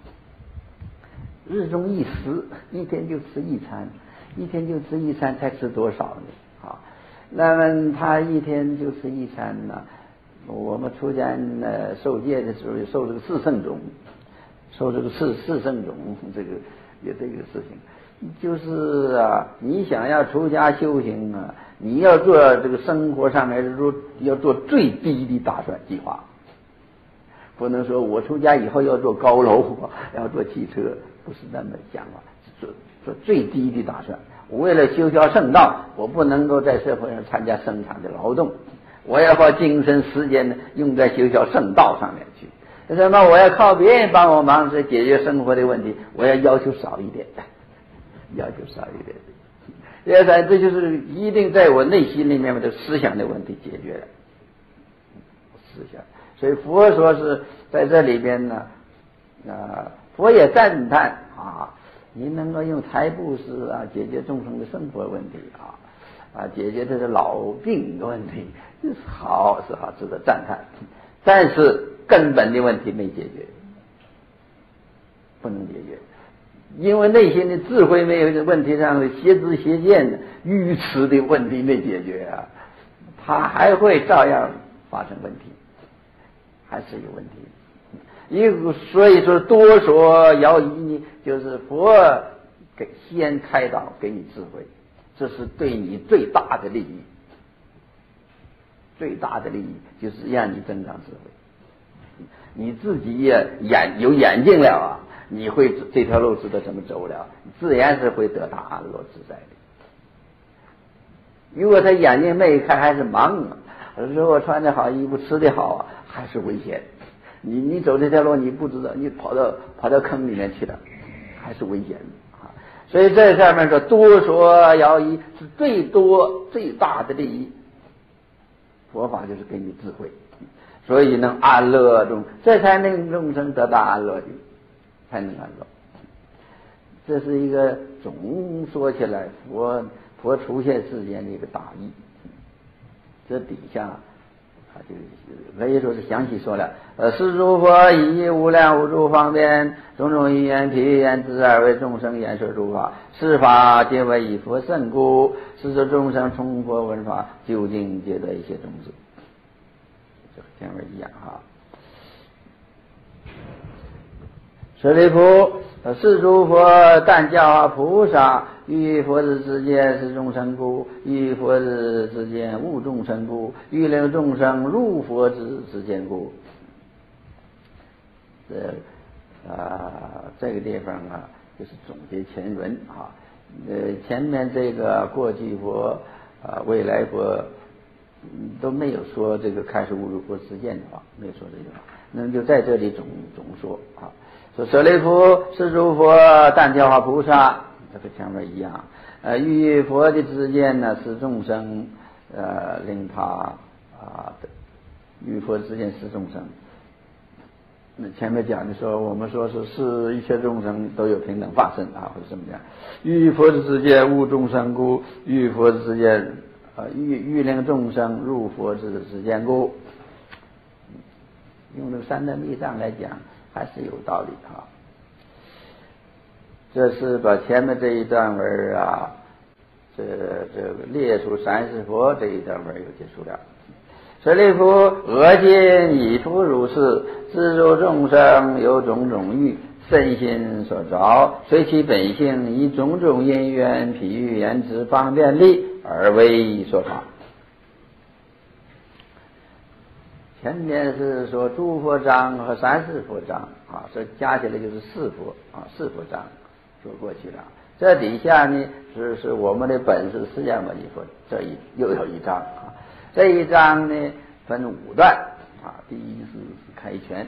[SPEAKER 1] 日中一食，一天就吃一餐，一天就吃一餐，才吃多少呢？那么他一天就吃一餐我们出家人受戒的时候受这个四圣种，受这个四圣种，这个有这个事情，就是你想要出家修行你要做这个生活上来说要做最低的打算计划，不能说我出家以后要做高楼，要做汽车，不是那么想做最低的打算。我为了修学圣道，我不能够在社会上参加生产的劳动，我要把精神时间用在修学圣道上面去。什么？我要靠别人帮我忙着解决生活的问题，我要求少一点，要求少一点。这就是一定在我内心里面的思想的问题解决了，思想。所以佛说是在这里边呢，佛也赞叹你能够用财布施解决众生的生活问题解决这个老病的问题，是好值得赞叹。但是根本的问题没解决，不能解决，因为内心的智慧没有，问题上的邪知邪见愚痴的问题没解决它还会照样发生问题，还是有问题。所以说多所摇仪呢，就是佛先开导给你智慧，这是对你最大的利益，最大的利益就是让你增长智慧。 你自己也有眼睛了啊，你会这条路知道怎么走了，自然是会得大安乐自在的。如果他眼睛没开还是盲啊，如果穿的好衣服吃的好啊，还是危险。你走这条路你不知道，你跑到坑里面去了，还是危险的啊。所以这上面说多说要义是最多最大的利益。佛法就是给你智慧，所以能安乐中，这才能众生得到安乐的，才能安乐。这是一个总说起来佛出现世间的一个大义。这底下就可以说是详细说了。是诸佛以无量无诸方便种种因缘譬喻言之而为众生言说诸法，是法皆为以佛甚故，是说众生从佛闻法，究竟皆得一切种子。这和前面一样哈。舍利弗，是诸佛但教菩萨，于佛之间是众生故，于佛之间无众生故，欲令众生入佛之间故。这个地方啊，就是总结前文啊。前面这个过去佛未来佛都没有说这个开始悟入佛之间的话，没有说这句话，那么就在这里总说啊。说舍利弗，是诸佛但教化菩萨，这个前面一样。与佛的之间呢，是众生令他与佛之间是众生。那前面讲的说，我们说是一切众生都有平等法身啊，或者怎么样。与佛之间无众生故，与佛之间欲令众生入佛之间故。用这个三德密藏来讲，还是有道理啊。这是把前面这一段文啊，这个列出30佛这一段文又结束了。舍利弗，俄今已复如是，自诸众生有种种欲，身心所着，随其本性，以种种因缘譬喻言之方便力，而为说法。前面是说诸佛章和30佛章啊，这加起来就是4佛啊，4佛章说过去了。这底下呢是我们的本事释迦牟尼佛，又有一章啊。这一章呢分5段啊，第一是开权。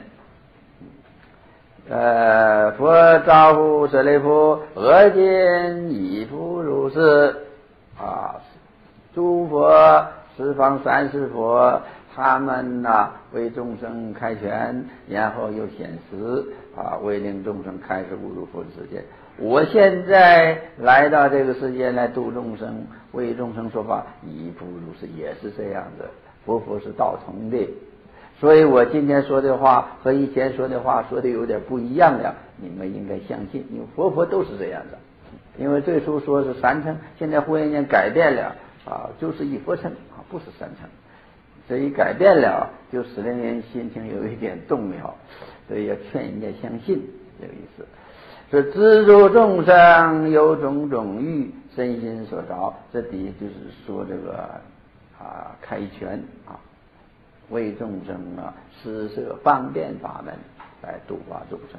[SPEAKER 1] 佛招呼舍利弗，俄今已复如是啊，诸佛十方30佛。他们为众生开权，然后又显示为令众生开始悟入佛世界。我现在来到这个世界来度众生，为众生说法，亦复如是，也是这样的。佛是道同的，所以我今天说的话和以前说的话说的有点不一样了，你们应该相信，因为佛都是这样的。因为最初说是3乘，现在忽然间改变了就是一佛乘不是3乘。这一改变了，就使人人心情有一点动摇，所以要劝人家相信，这个意思。说知诸众生有种种欲，身心所着，这底就是说这个开权为众生施设方便法门来度化众生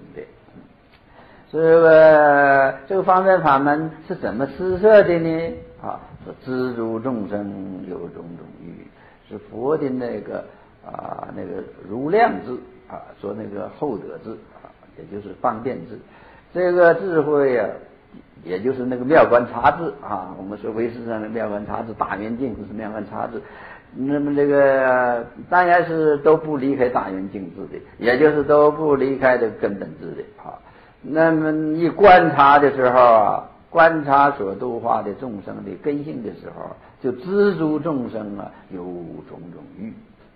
[SPEAKER 1] 的。这个方便法门是怎么施设的呢？说知诸众生有种种欲。是佛的那个如量智说那个厚德智也就是方便智。这个智慧也就是那个妙观察智我们说唯识上的妙观察智，大圆镜是妙观察智。那么这个当然是都不离开大圆镜智的，也就是都不离开这个根本智的那么一观察的时候观察所度化的众生的根性的时候，就知诸众生有种种欲。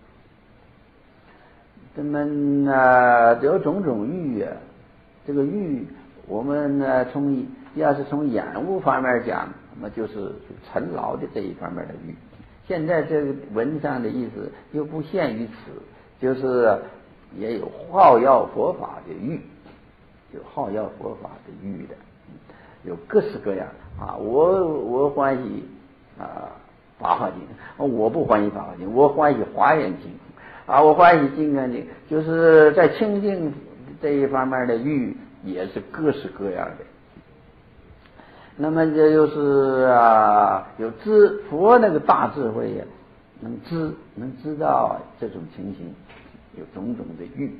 [SPEAKER 1] 他们有种种欲这个欲我们要是从眼悟方面讲，那么就是尘劳的这一方面的欲。现在这个文上的意思又不限于此，就是也有好要佛法的欲，有好要佛法的欲的。有各式各样我欢喜法华经，我不欢喜法华经，我欢喜华严经啊，我欢喜金刚经，就是在清净这一方面的欲也是各式各样的。那么这就是有佛那个大智慧呀，能知道这种情形，有种种的欲，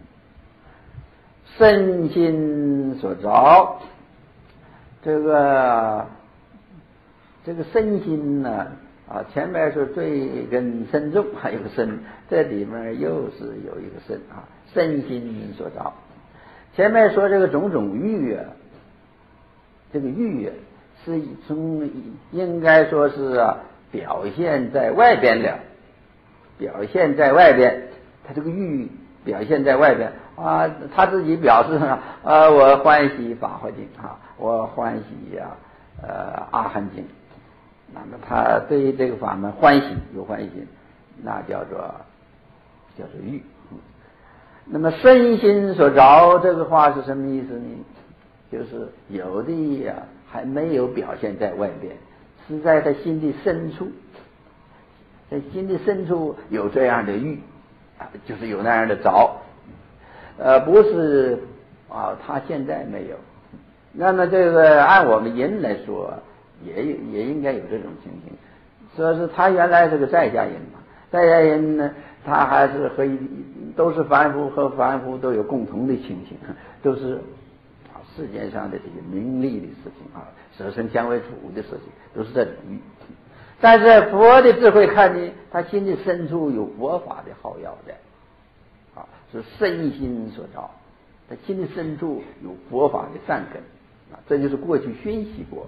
[SPEAKER 1] 身心所着。这个身心呢，前面说罪根深重，还有个身，这里面又是有一个身身心所着。前面说这个种种欲这个欲是从应该说是表现在外边的，他这个欲表现在外边他自己表示我欢喜法华经我欢喜阿含经。那么他对于这个法门欢喜有欢喜，那叫做欲。那么身心所着这个话是什么意思呢？就是有的还没有表现在外边，是在他心的深处，在心的深处有这样的欲就是有那样的着，不是他现在没有。那么这个按我们人来说也应该有这种情形，说是他原来是个在家人嘛，在家人呢，他还是都是凡夫，和凡夫都有共同的情形，都是世间上的这些名利的事情舍身相为主的事情，都是这种欲。但是佛的智慧看呢，他心的深处有佛法的好要的是身心所着，他心的深处有佛法的善根这就是过去熏习过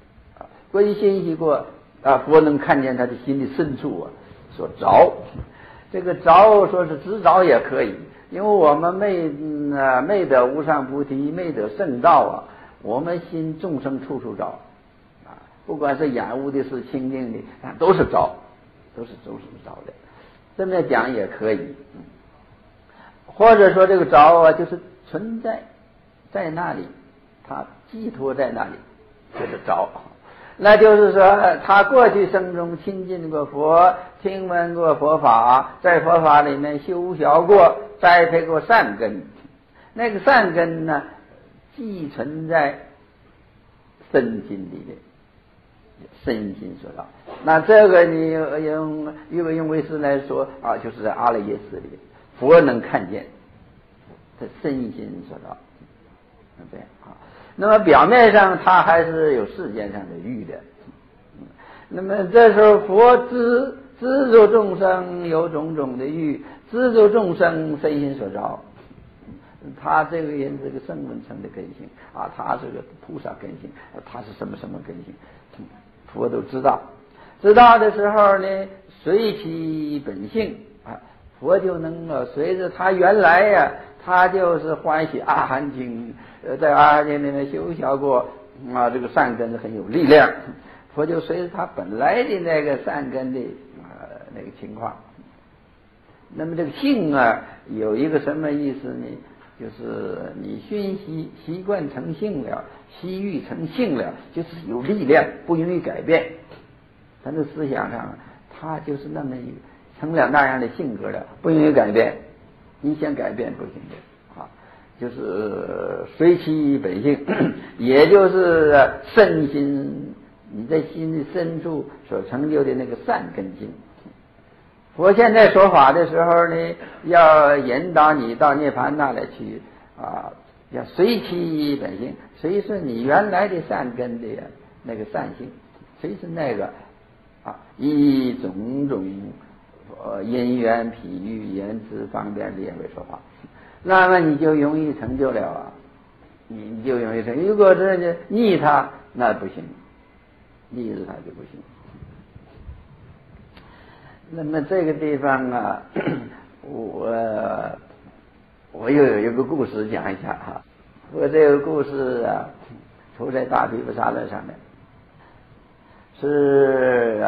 [SPEAKER 1] 佛能看见他的心的深处所着。这个着说是直着也可以，因为我们没得无上菩提，没得圣道我们心众生处处着不管是染污的是清净的都是着，都是着的，这么讲也可以。或者说这个着就是存在在那里，他寄托在那里，就是着。那就是说他过去生中亲近过佛，听闻过佛法，在佛法里面修学过，栽培过善根，那个善根呢寄存在身心里的，身心所着。那这个你用唯识来说就是在阿赖耶识里佛能看见这身心所着这样那么表面上他还是有世间上的欲的。那么这时候佛知足众生有种种的欲，知足众生身心所着。他这个人是个圣文成的根性他是个菩萨根性，他是什么根性，佛都知道。知道的时候呢，随其本性佛就能随着他原来他就是欢喜阿含经，在阿含经里面修学过这个善根很有力量，佛就随着他本来的那个善根的那个情况。那么这个性有一个什么意思呢？就是你熏习惯成性了，习欲成性了，就是有力量，不容易改变。他的思想上他就是那么一个成了那样的性格了，不容易改变。你想改变不行的就是随其本性，也就是身心，你在心的深处所成就的那个善根性。佛现在说法的时候呢，要引导你到涅槃那里去要随其本性，随顺你原来的善根的那个善性，随顺那个以种种因缘譬喻言辞方便力会说法，那么你就容易成就了你就容易成就。如果是逆他那不行，逆着他就不行。那么这个地方我又有一个故事讲一下我这个故事出在大毗婆沙论上面，是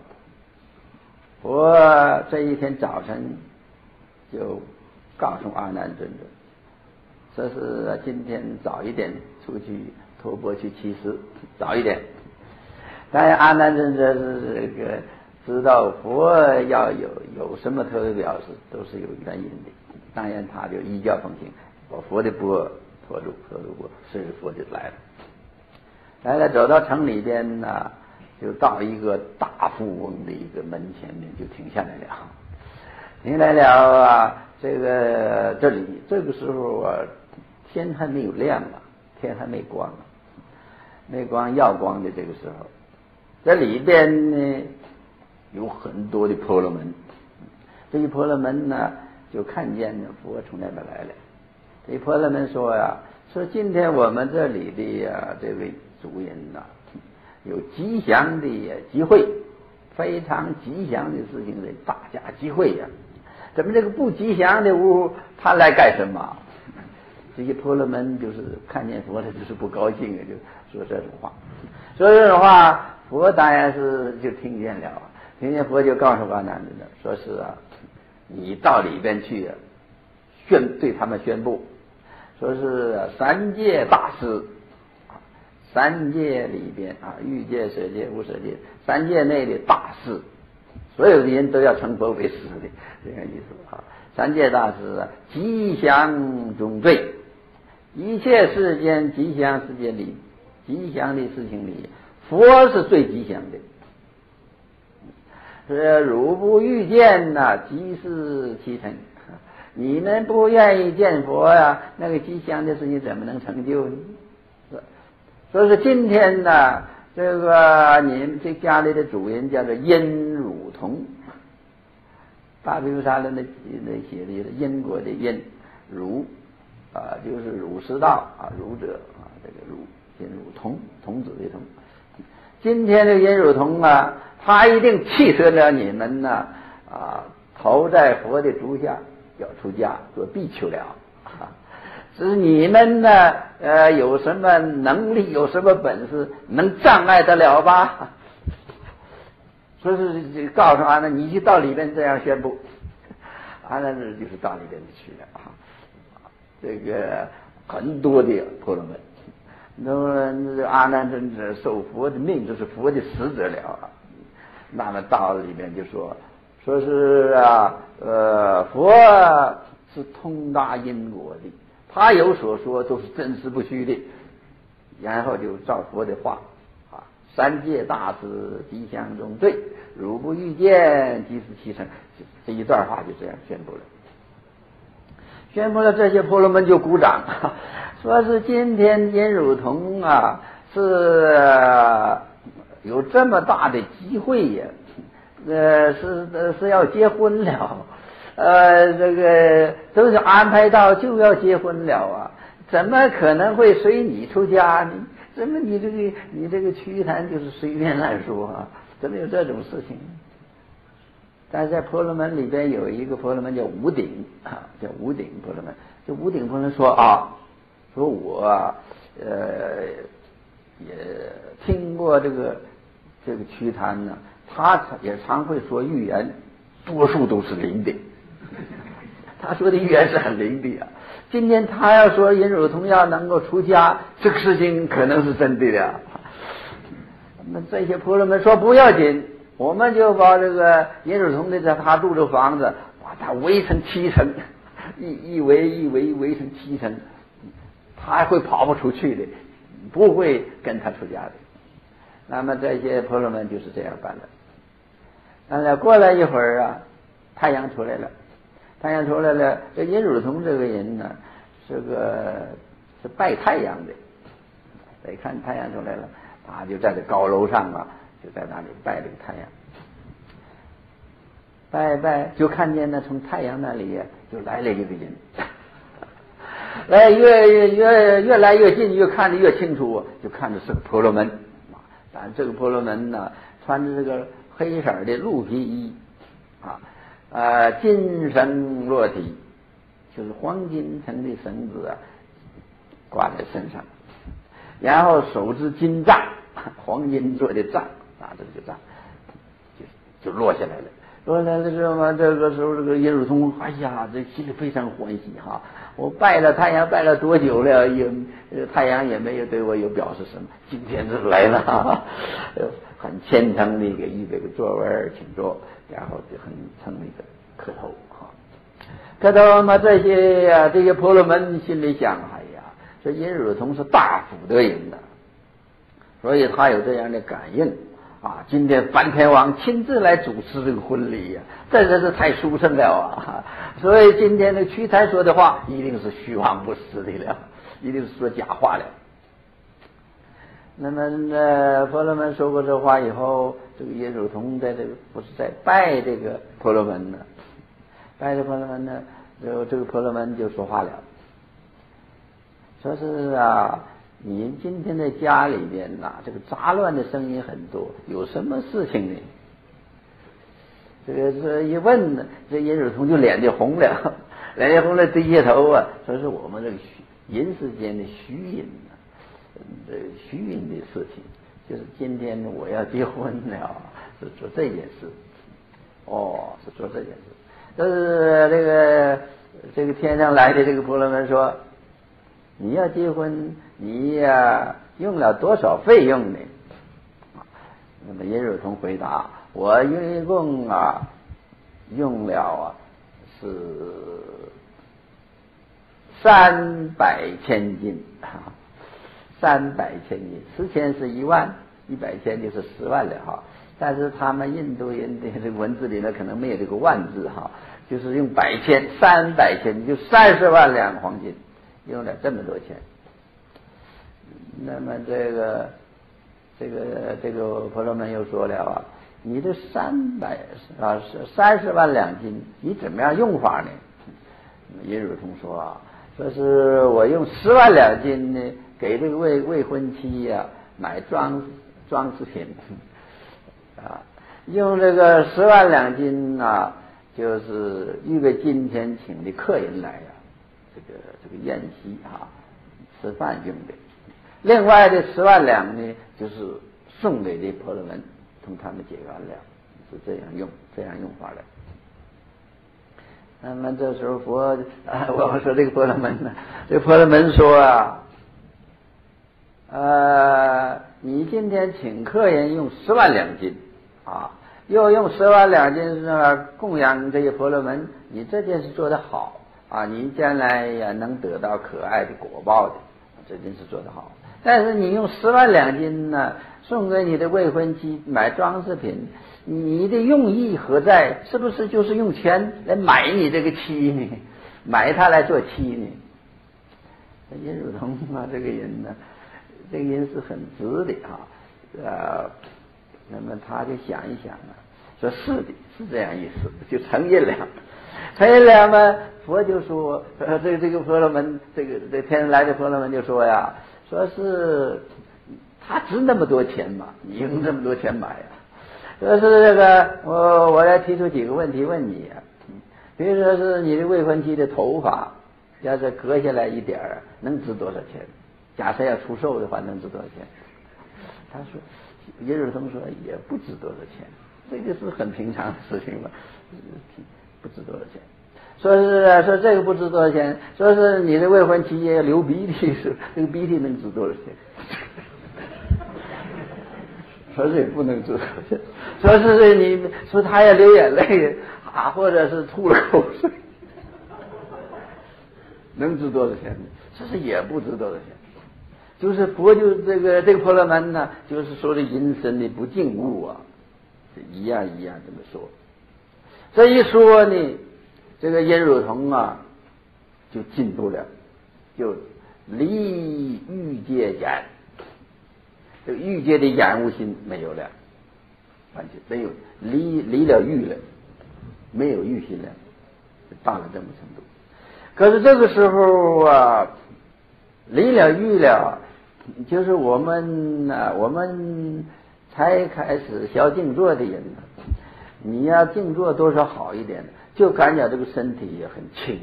[SPEAKER 1] 我这一天早晨就告诉阿难尊者，这是今天早一点出去托钵去乞食，早一点。但阿难尊者是这个知道佛要有什么特别表示，都是有原因的。当然，他就依教奉行，把佛的钵拖住钵，随着佛就来了，走到城里边呢，就到一个大富翁的一个门前面就停下来了。停来了啊，这个时候啊，天还没有亮啊，天还没光啊，没光要光的这个时候，这里边呢有很多的婆罗门，这些婆罗门呢就看见了佛从那边来了。这婆罗门说呀，说今天我们这里的这位主人呐，有吉祥的集会，非常吉祥的事情的大家集会呀。怎么这个不吉祥的屋他来干什么？这些婆罗门就是看见佛了，就是不高兴啊，就说这种话。说这种话，佛当然是就听见了，听见佛就告诉阿难的，说是啊，你到里边去啊，对他们宣布，说是三界大师，三界里边啊，欲界、色界、无色界，三界内的大师，所有的人都要成佛为师的，这个意思啊。三界大师啊，吉祥中最，一切世间吉祥世界里，吉祥的事情里，佛是最吉祥的。汝不欲见呐，即是其成。你们不愿意见佛呀，那个吉祥的事情怎么能成就呢？所以说今天呢，这个你们这家里的主人叫做因汝同，大毗卢沙论那写的因果的因，汝啊就是儒释道啊，儒者啊，这个儒因汝同，童子的童。今天的因汝同啊，他一定气死了你们呢啊，投在佛的足下，要出家做比丘了。只是你们呢有什么能力，有什么本事，能障碍得了吧？所以是告诉阿难，你就到里边这样宣布。阿难就是到里边去了啊。这个很多的婆罗门，那么阿难真是受佛的命，就是佛的使者了啊。那么到里边就说是啊，佛是通达因果的，他有所说都是真实不虚的。然后就照佛的话啊，三界大师吉祥中最，汝不欲见即是其成。这一段话就这样宣布了。宣布了，这些婆罗门就鼓掌，说是今天因汝同啊是有这么大的机会呀，是要结婚了，这个都是安排到就要结婚了啊，怎么可能会随你出家呢？怎么你这个曲谈就是随便乱说啊？怎么有这种事情？但是在婆罗门里边有一个婆罗门叫无顶啊，叫无顶婆罗门。这无顶婆罗门说啊，说我也听过这个曲谈呢，他也常会说预言，多数都是灵的。他说的预言是很灵的啊。今天他要说因汝同要能够出家，这个事情可能是真的呀。那这些婆罗门说不要紧。我们就把这个因汝同的他住的房子，把它围成7层，一围成7层，他会跑不出去的，不会跟他出家的。那么这些婆罗门就是这样办的。过了一会儿啊，太阳出来了，这因汝同这个人呢，是拜太阳的，看太阳出来了，他就在这高楼上啊。就在那里拜这个太阳，拜就看见呢，从太阳那里就来了一个人，来越来越近，越看得越清楚，就看着是个婆罗门。但这个婆罗门呢，穿着这个黑色的鹿皮衣啊，金绳落体，就是黄金层的绳子啊，挂在身上，然后手执金杖，黄金做的杖。这个杖就落下来了。落下来的时候嘛，这个时候这个因汝同，哎呀，这心里非常欢喜哈， 我拜了太阳拜了多久了，太阳也没有对我有表示什么，今天就来了，很虔诚的给预备个座位请坐，然后就很诚的磕头磕头嘛，这些婆罗门心里想，哎呀，这印汝通是大福德人的，所以他有这样的感应啊！今天梵天王亲自来主持这个婚礼呀，这真是太殊胜了啊！所以今天的屈才说的话一定是虚妄不实的了，一定是说假话了。那么婆罗门说过这话以后，这个印汝通在这个不是在拜这个婆罗门呢，拜这婆罗门呢，这个婆罗门就说话了，说是啊，你今天在家里边呐，这个杂乱的声音很多，有什么事情呢？这一问呢，这印汝通就脸就红了，脸就红了，低下头啊，说是我们这个人世间的虚隐虚隐的事情，就是今天我要结婚了，是做这件事。是做这件事。但是这个天上来的这个婆罗门说，你要结婚，你用了多少费用呢？那么印汝通回答，我一共用了是300千金，300千金，10千是1万，100千就是10万了哈。但是他们印度人的这个文字里呢，可能没有这个万字哈，就是用100千，300千就30万两黄金，用了这么多钱。那么这个婆罗门又说了你这30万两金，你怎么样用法呢？印汝通说说是我用10万两金呢，给这个未婚妻买装饰品用这个10万两金就是预备今天请的客人来这个宴席吃饭用的。另外的10万两呢，就是送给这婆罗门，同他们结完了，是这样用法的。那么这时候我说这个婆罗门呢，这个婆罗门说你今天请客人用10万两金又用10万两金供养这些婆罗门，你这件事做得好你将来也能得到可爱的果报的，这件事做得好。但是你用10万两金呢，送给你的未婚妻买装饰品，你的用意何在？是不是就是用钱来买你这个妻呢？买她来做妻呢？印汝通这个人呢，这个人是很直的那么他就想一想说是的，是这样意思，就承认了。承认了嘛，佛就说这个婆罗门，这天上来的婆罗门就说说是他值那么多钱嘛，你用这么多钱买说是我来提出几个问题问你比如说是你的未婚妻的头发要是割下来一点能值多少钱？假设要出售的话能值多少钱？他说印汝通说也不值多少钱，这个是很平常的事情嘛，不值多少钱。说这个不值多少钱，说是你的未婚妻也流鼻涕，这个鼻涕能值多少钱？说是也不能值多少钱。说是你说他也流眼泪或者是吐了口水，能值多少钱呢？说是也不值多少钱。就是佛就这个婆罗门呢，就是说的淫身的不净物一样这么说。这一说呢，这个印汝通就进步了，就离欲界眼，这个欲界的眼无心没有了，完全没有离了欲了，没有欲心了，到了这么程度。可是这个时候离了欲了，就是我们才开始学静坐的人你要静坐多少好一点，就感觉这个身体也很轻，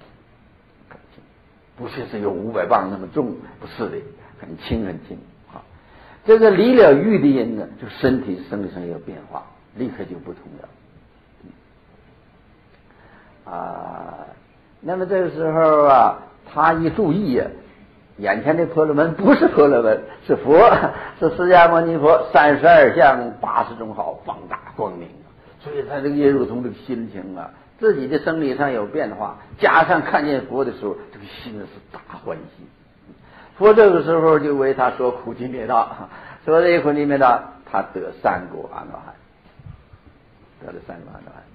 [SPEAKER 1] 不是有500磅那么重，不是的，很轻这个离了欲的人呢，就身体生理上有变化，立刻就不同了那么这个时候啊，他一注意啊，眼前的婆罗门不是婆罗门，是佛，是释迦牟尼佛32相80种好，放大光明。所以他这个耶如同这个心情啊，自己的生理上有变化，加上看见佛的时候，这个心是大欢喜。佛这个时候就为他说苦集灭道，说这苦集灭道，他得三果阿罗汉，得了三果阿罗汉，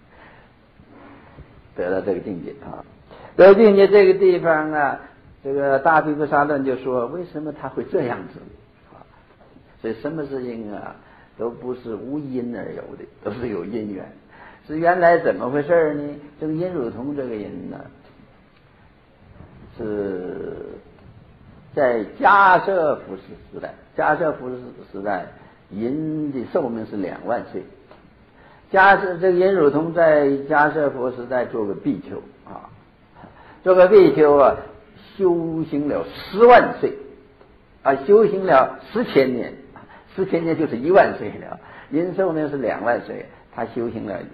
[SPEAKER 1] 得到这个境界啊。得到境界这个地方啊，这个大毗婆沙论就说，为什么他会这样子啊？所以什么事情啊，都不是无因而有的，都是有因缘。是原来怎么回事呢？这个因如同这个人呢，是在迦舍佛时代，迦舍佛时代，人的寿命是2万岁。这个因如同在迦舍佛时代做个比丘啊，做个比丘啊，修行了10万岁啊，修行了10,000年，10,000年就是1万岁了。人寿命是2万岁，他修行了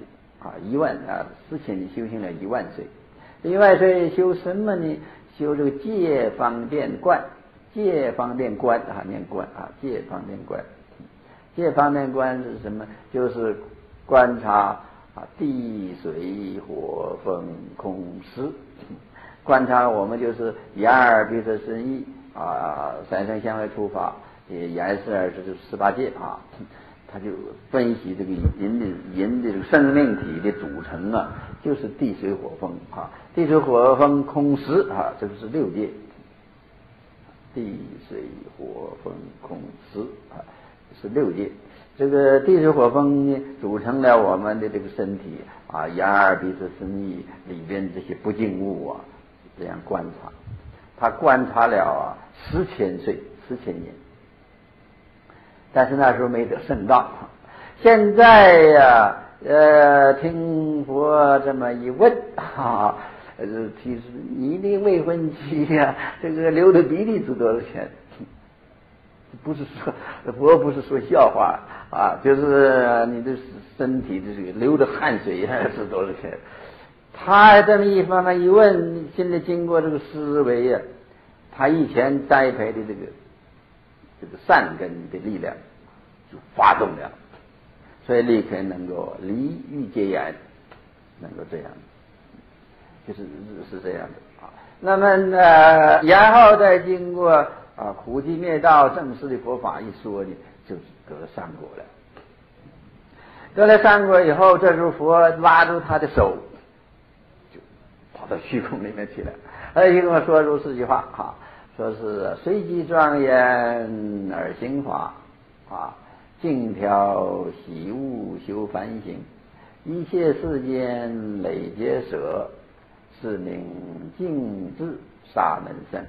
[SPEAKER 1] 10,000年修行了1万岁。1万岁修什么呢？修这个戒方便观，戒方便观啊，念观啊，戒方便观。戒方便观是什么？就是观察啊地水火风空识，观察我们就是眼耳鼻舌身意啊，3生相位触法，眼识耳是18界啊。他就分析这个人的这个生命体的组成啊，就是地水火风啊，地水火风空识啊，这个是6界，地水火风空识啊是6界。这个地水火风呢，组成了我们的这个身体啊，眼耳鼻舌身意里边这些不净物啊，这样观察。他观察了啊10,000岁，10,000年。但是那时候没得圣道。现在呀，听佛这么一问啊，其实你的未婚妻呀，这个流的鼻涕值多少钱？不是说佛不是说笑话啊，就是你的身体的这个流的汗水是多少钱？他这么一方面一问，现在经过这个思维呀，他以前栽培的这个善根的力量就发动了，所以立刻能够离欲戒言，能够这样，就是这样的啊。那么然后再经过啊苦集灭道正式的佛法一说呢，就是得了3果了。得了3果以后，这时候佛拉住他的手，就跑到虚空里面去了。跟我说出4句话哈。说是随机庄严而行法啊，净调喜恶修梵行，一切世间累劫舍，是名净智沙门僧。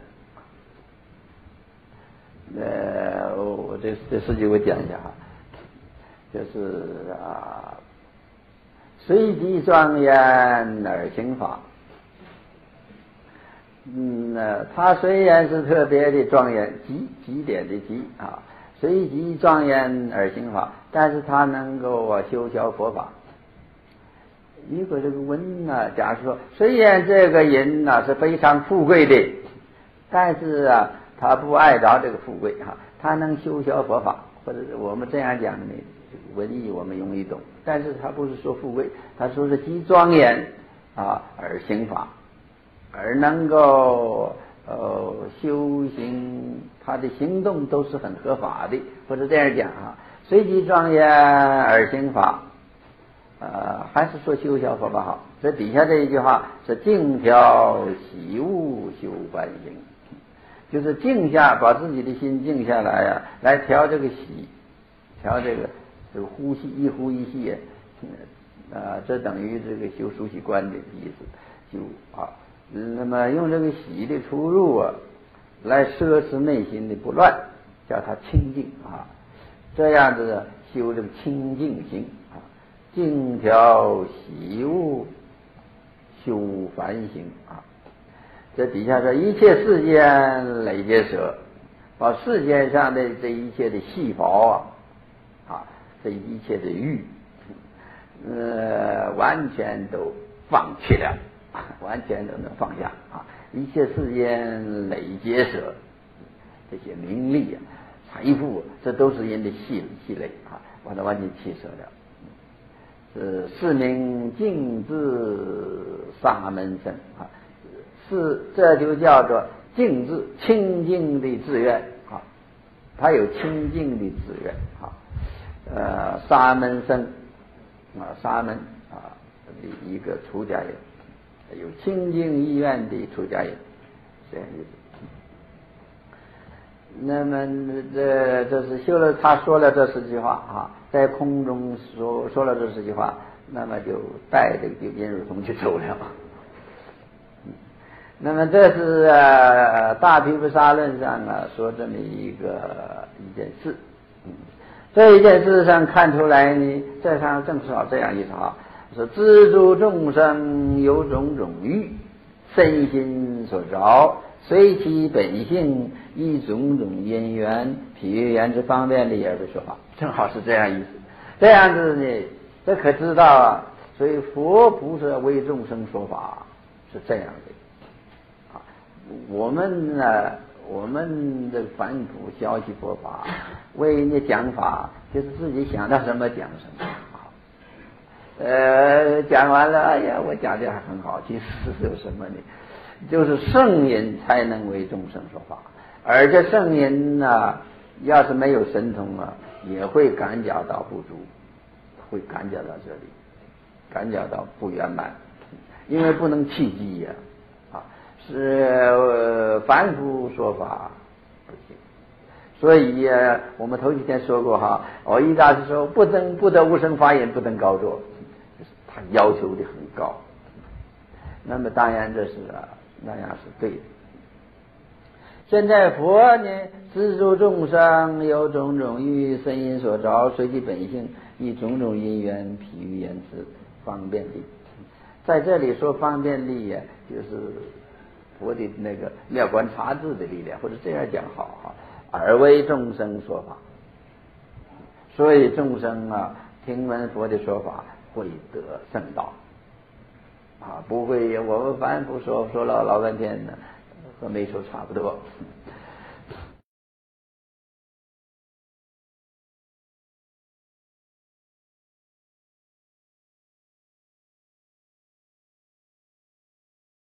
[SPEAKER 1] 我这4句我讲一下哈，就是啊，随机庄严而行法。他虽然是特别的庄严，极点的极啊，随机庄严而行法，但是他能够修学佛法。如果这个文呢，假如说虽然这个人呢是非常富贵的，但是啊，他不爱着这个富贵哈，他能修学佛法，或者我们这样讲的文艺我们容易懂，但是他不是说富贵，他说是极庄严啊而行法。而能够修行，他的行动都是很合法的，或者这样讲啊，随机庄严而行法，还是说修学佛法好。这底下这一句话是净调喜恶修梵行，就是静下，把自己的心静下来呀，来调这个喜，调这个呼吸，一呼一吸，这等于这个修熟悉观的意思，就啊。那么用这个喜的出入啊，来摄持内心的不乱，叫它清净啊，这样子修这个清净行啊，净调喜恶修梵行啊。这底下说一切世间累劫舍，把世间上的这一切的细胞啊，这一切的欲，完全都放弃了完全都能放下啊！一切世间累劫舍，这些名利啊、财富，这都是人的系累啊，把它完全弃舍了。是名净智沙门僧啊，这就叫做净智，清净的志愿啊，他有清净的志愿啊。沙门僧啊，沙门啊一个出家人，有清净意愿的出家人，这样意思。那么这是修了，他说了这10句话啊，在空中说了这10句话，那么就带这个九边如同去走了。那么这是大毗婆沙论上说这么一件事。这一件事上看出来呢，这上正是这样意思啊，说知诸众生有种种欲，身心所着，随其本性，依种种因缘，譬喻言之方便力而不说法，正好是这样意思。这样子呢，这可知道啊，所以佛菩萨为众生说法是这样的啊。我们的反哺消息佛法，为人家讲法，就是自己想到什么讲什么啊。讲完了，哎呀，我讲的还很好，其实是有什么呢？就是圣人才能为众生说法，而这圣人要是没有神通也会感觉到不足，会感觉到这里，感觉到不圆满，因为不能契机是凡夫说法不行。所以我们头几天说过蕅益大师说不得无声发言，不登高座，就是他要求的很高。那么当然这是那样是对的。现在佛呢，知诸众生有种种欲，身因所着，随其本性，以种种因缘，譬喻言之方便力。在这里说方便力就是佛的那个妙观察智的力量，或者这样讲好而为众生说法。所以众生听闻佛的说法，会得圣道不会我们凡夫说了老半天呢，和没说差不多。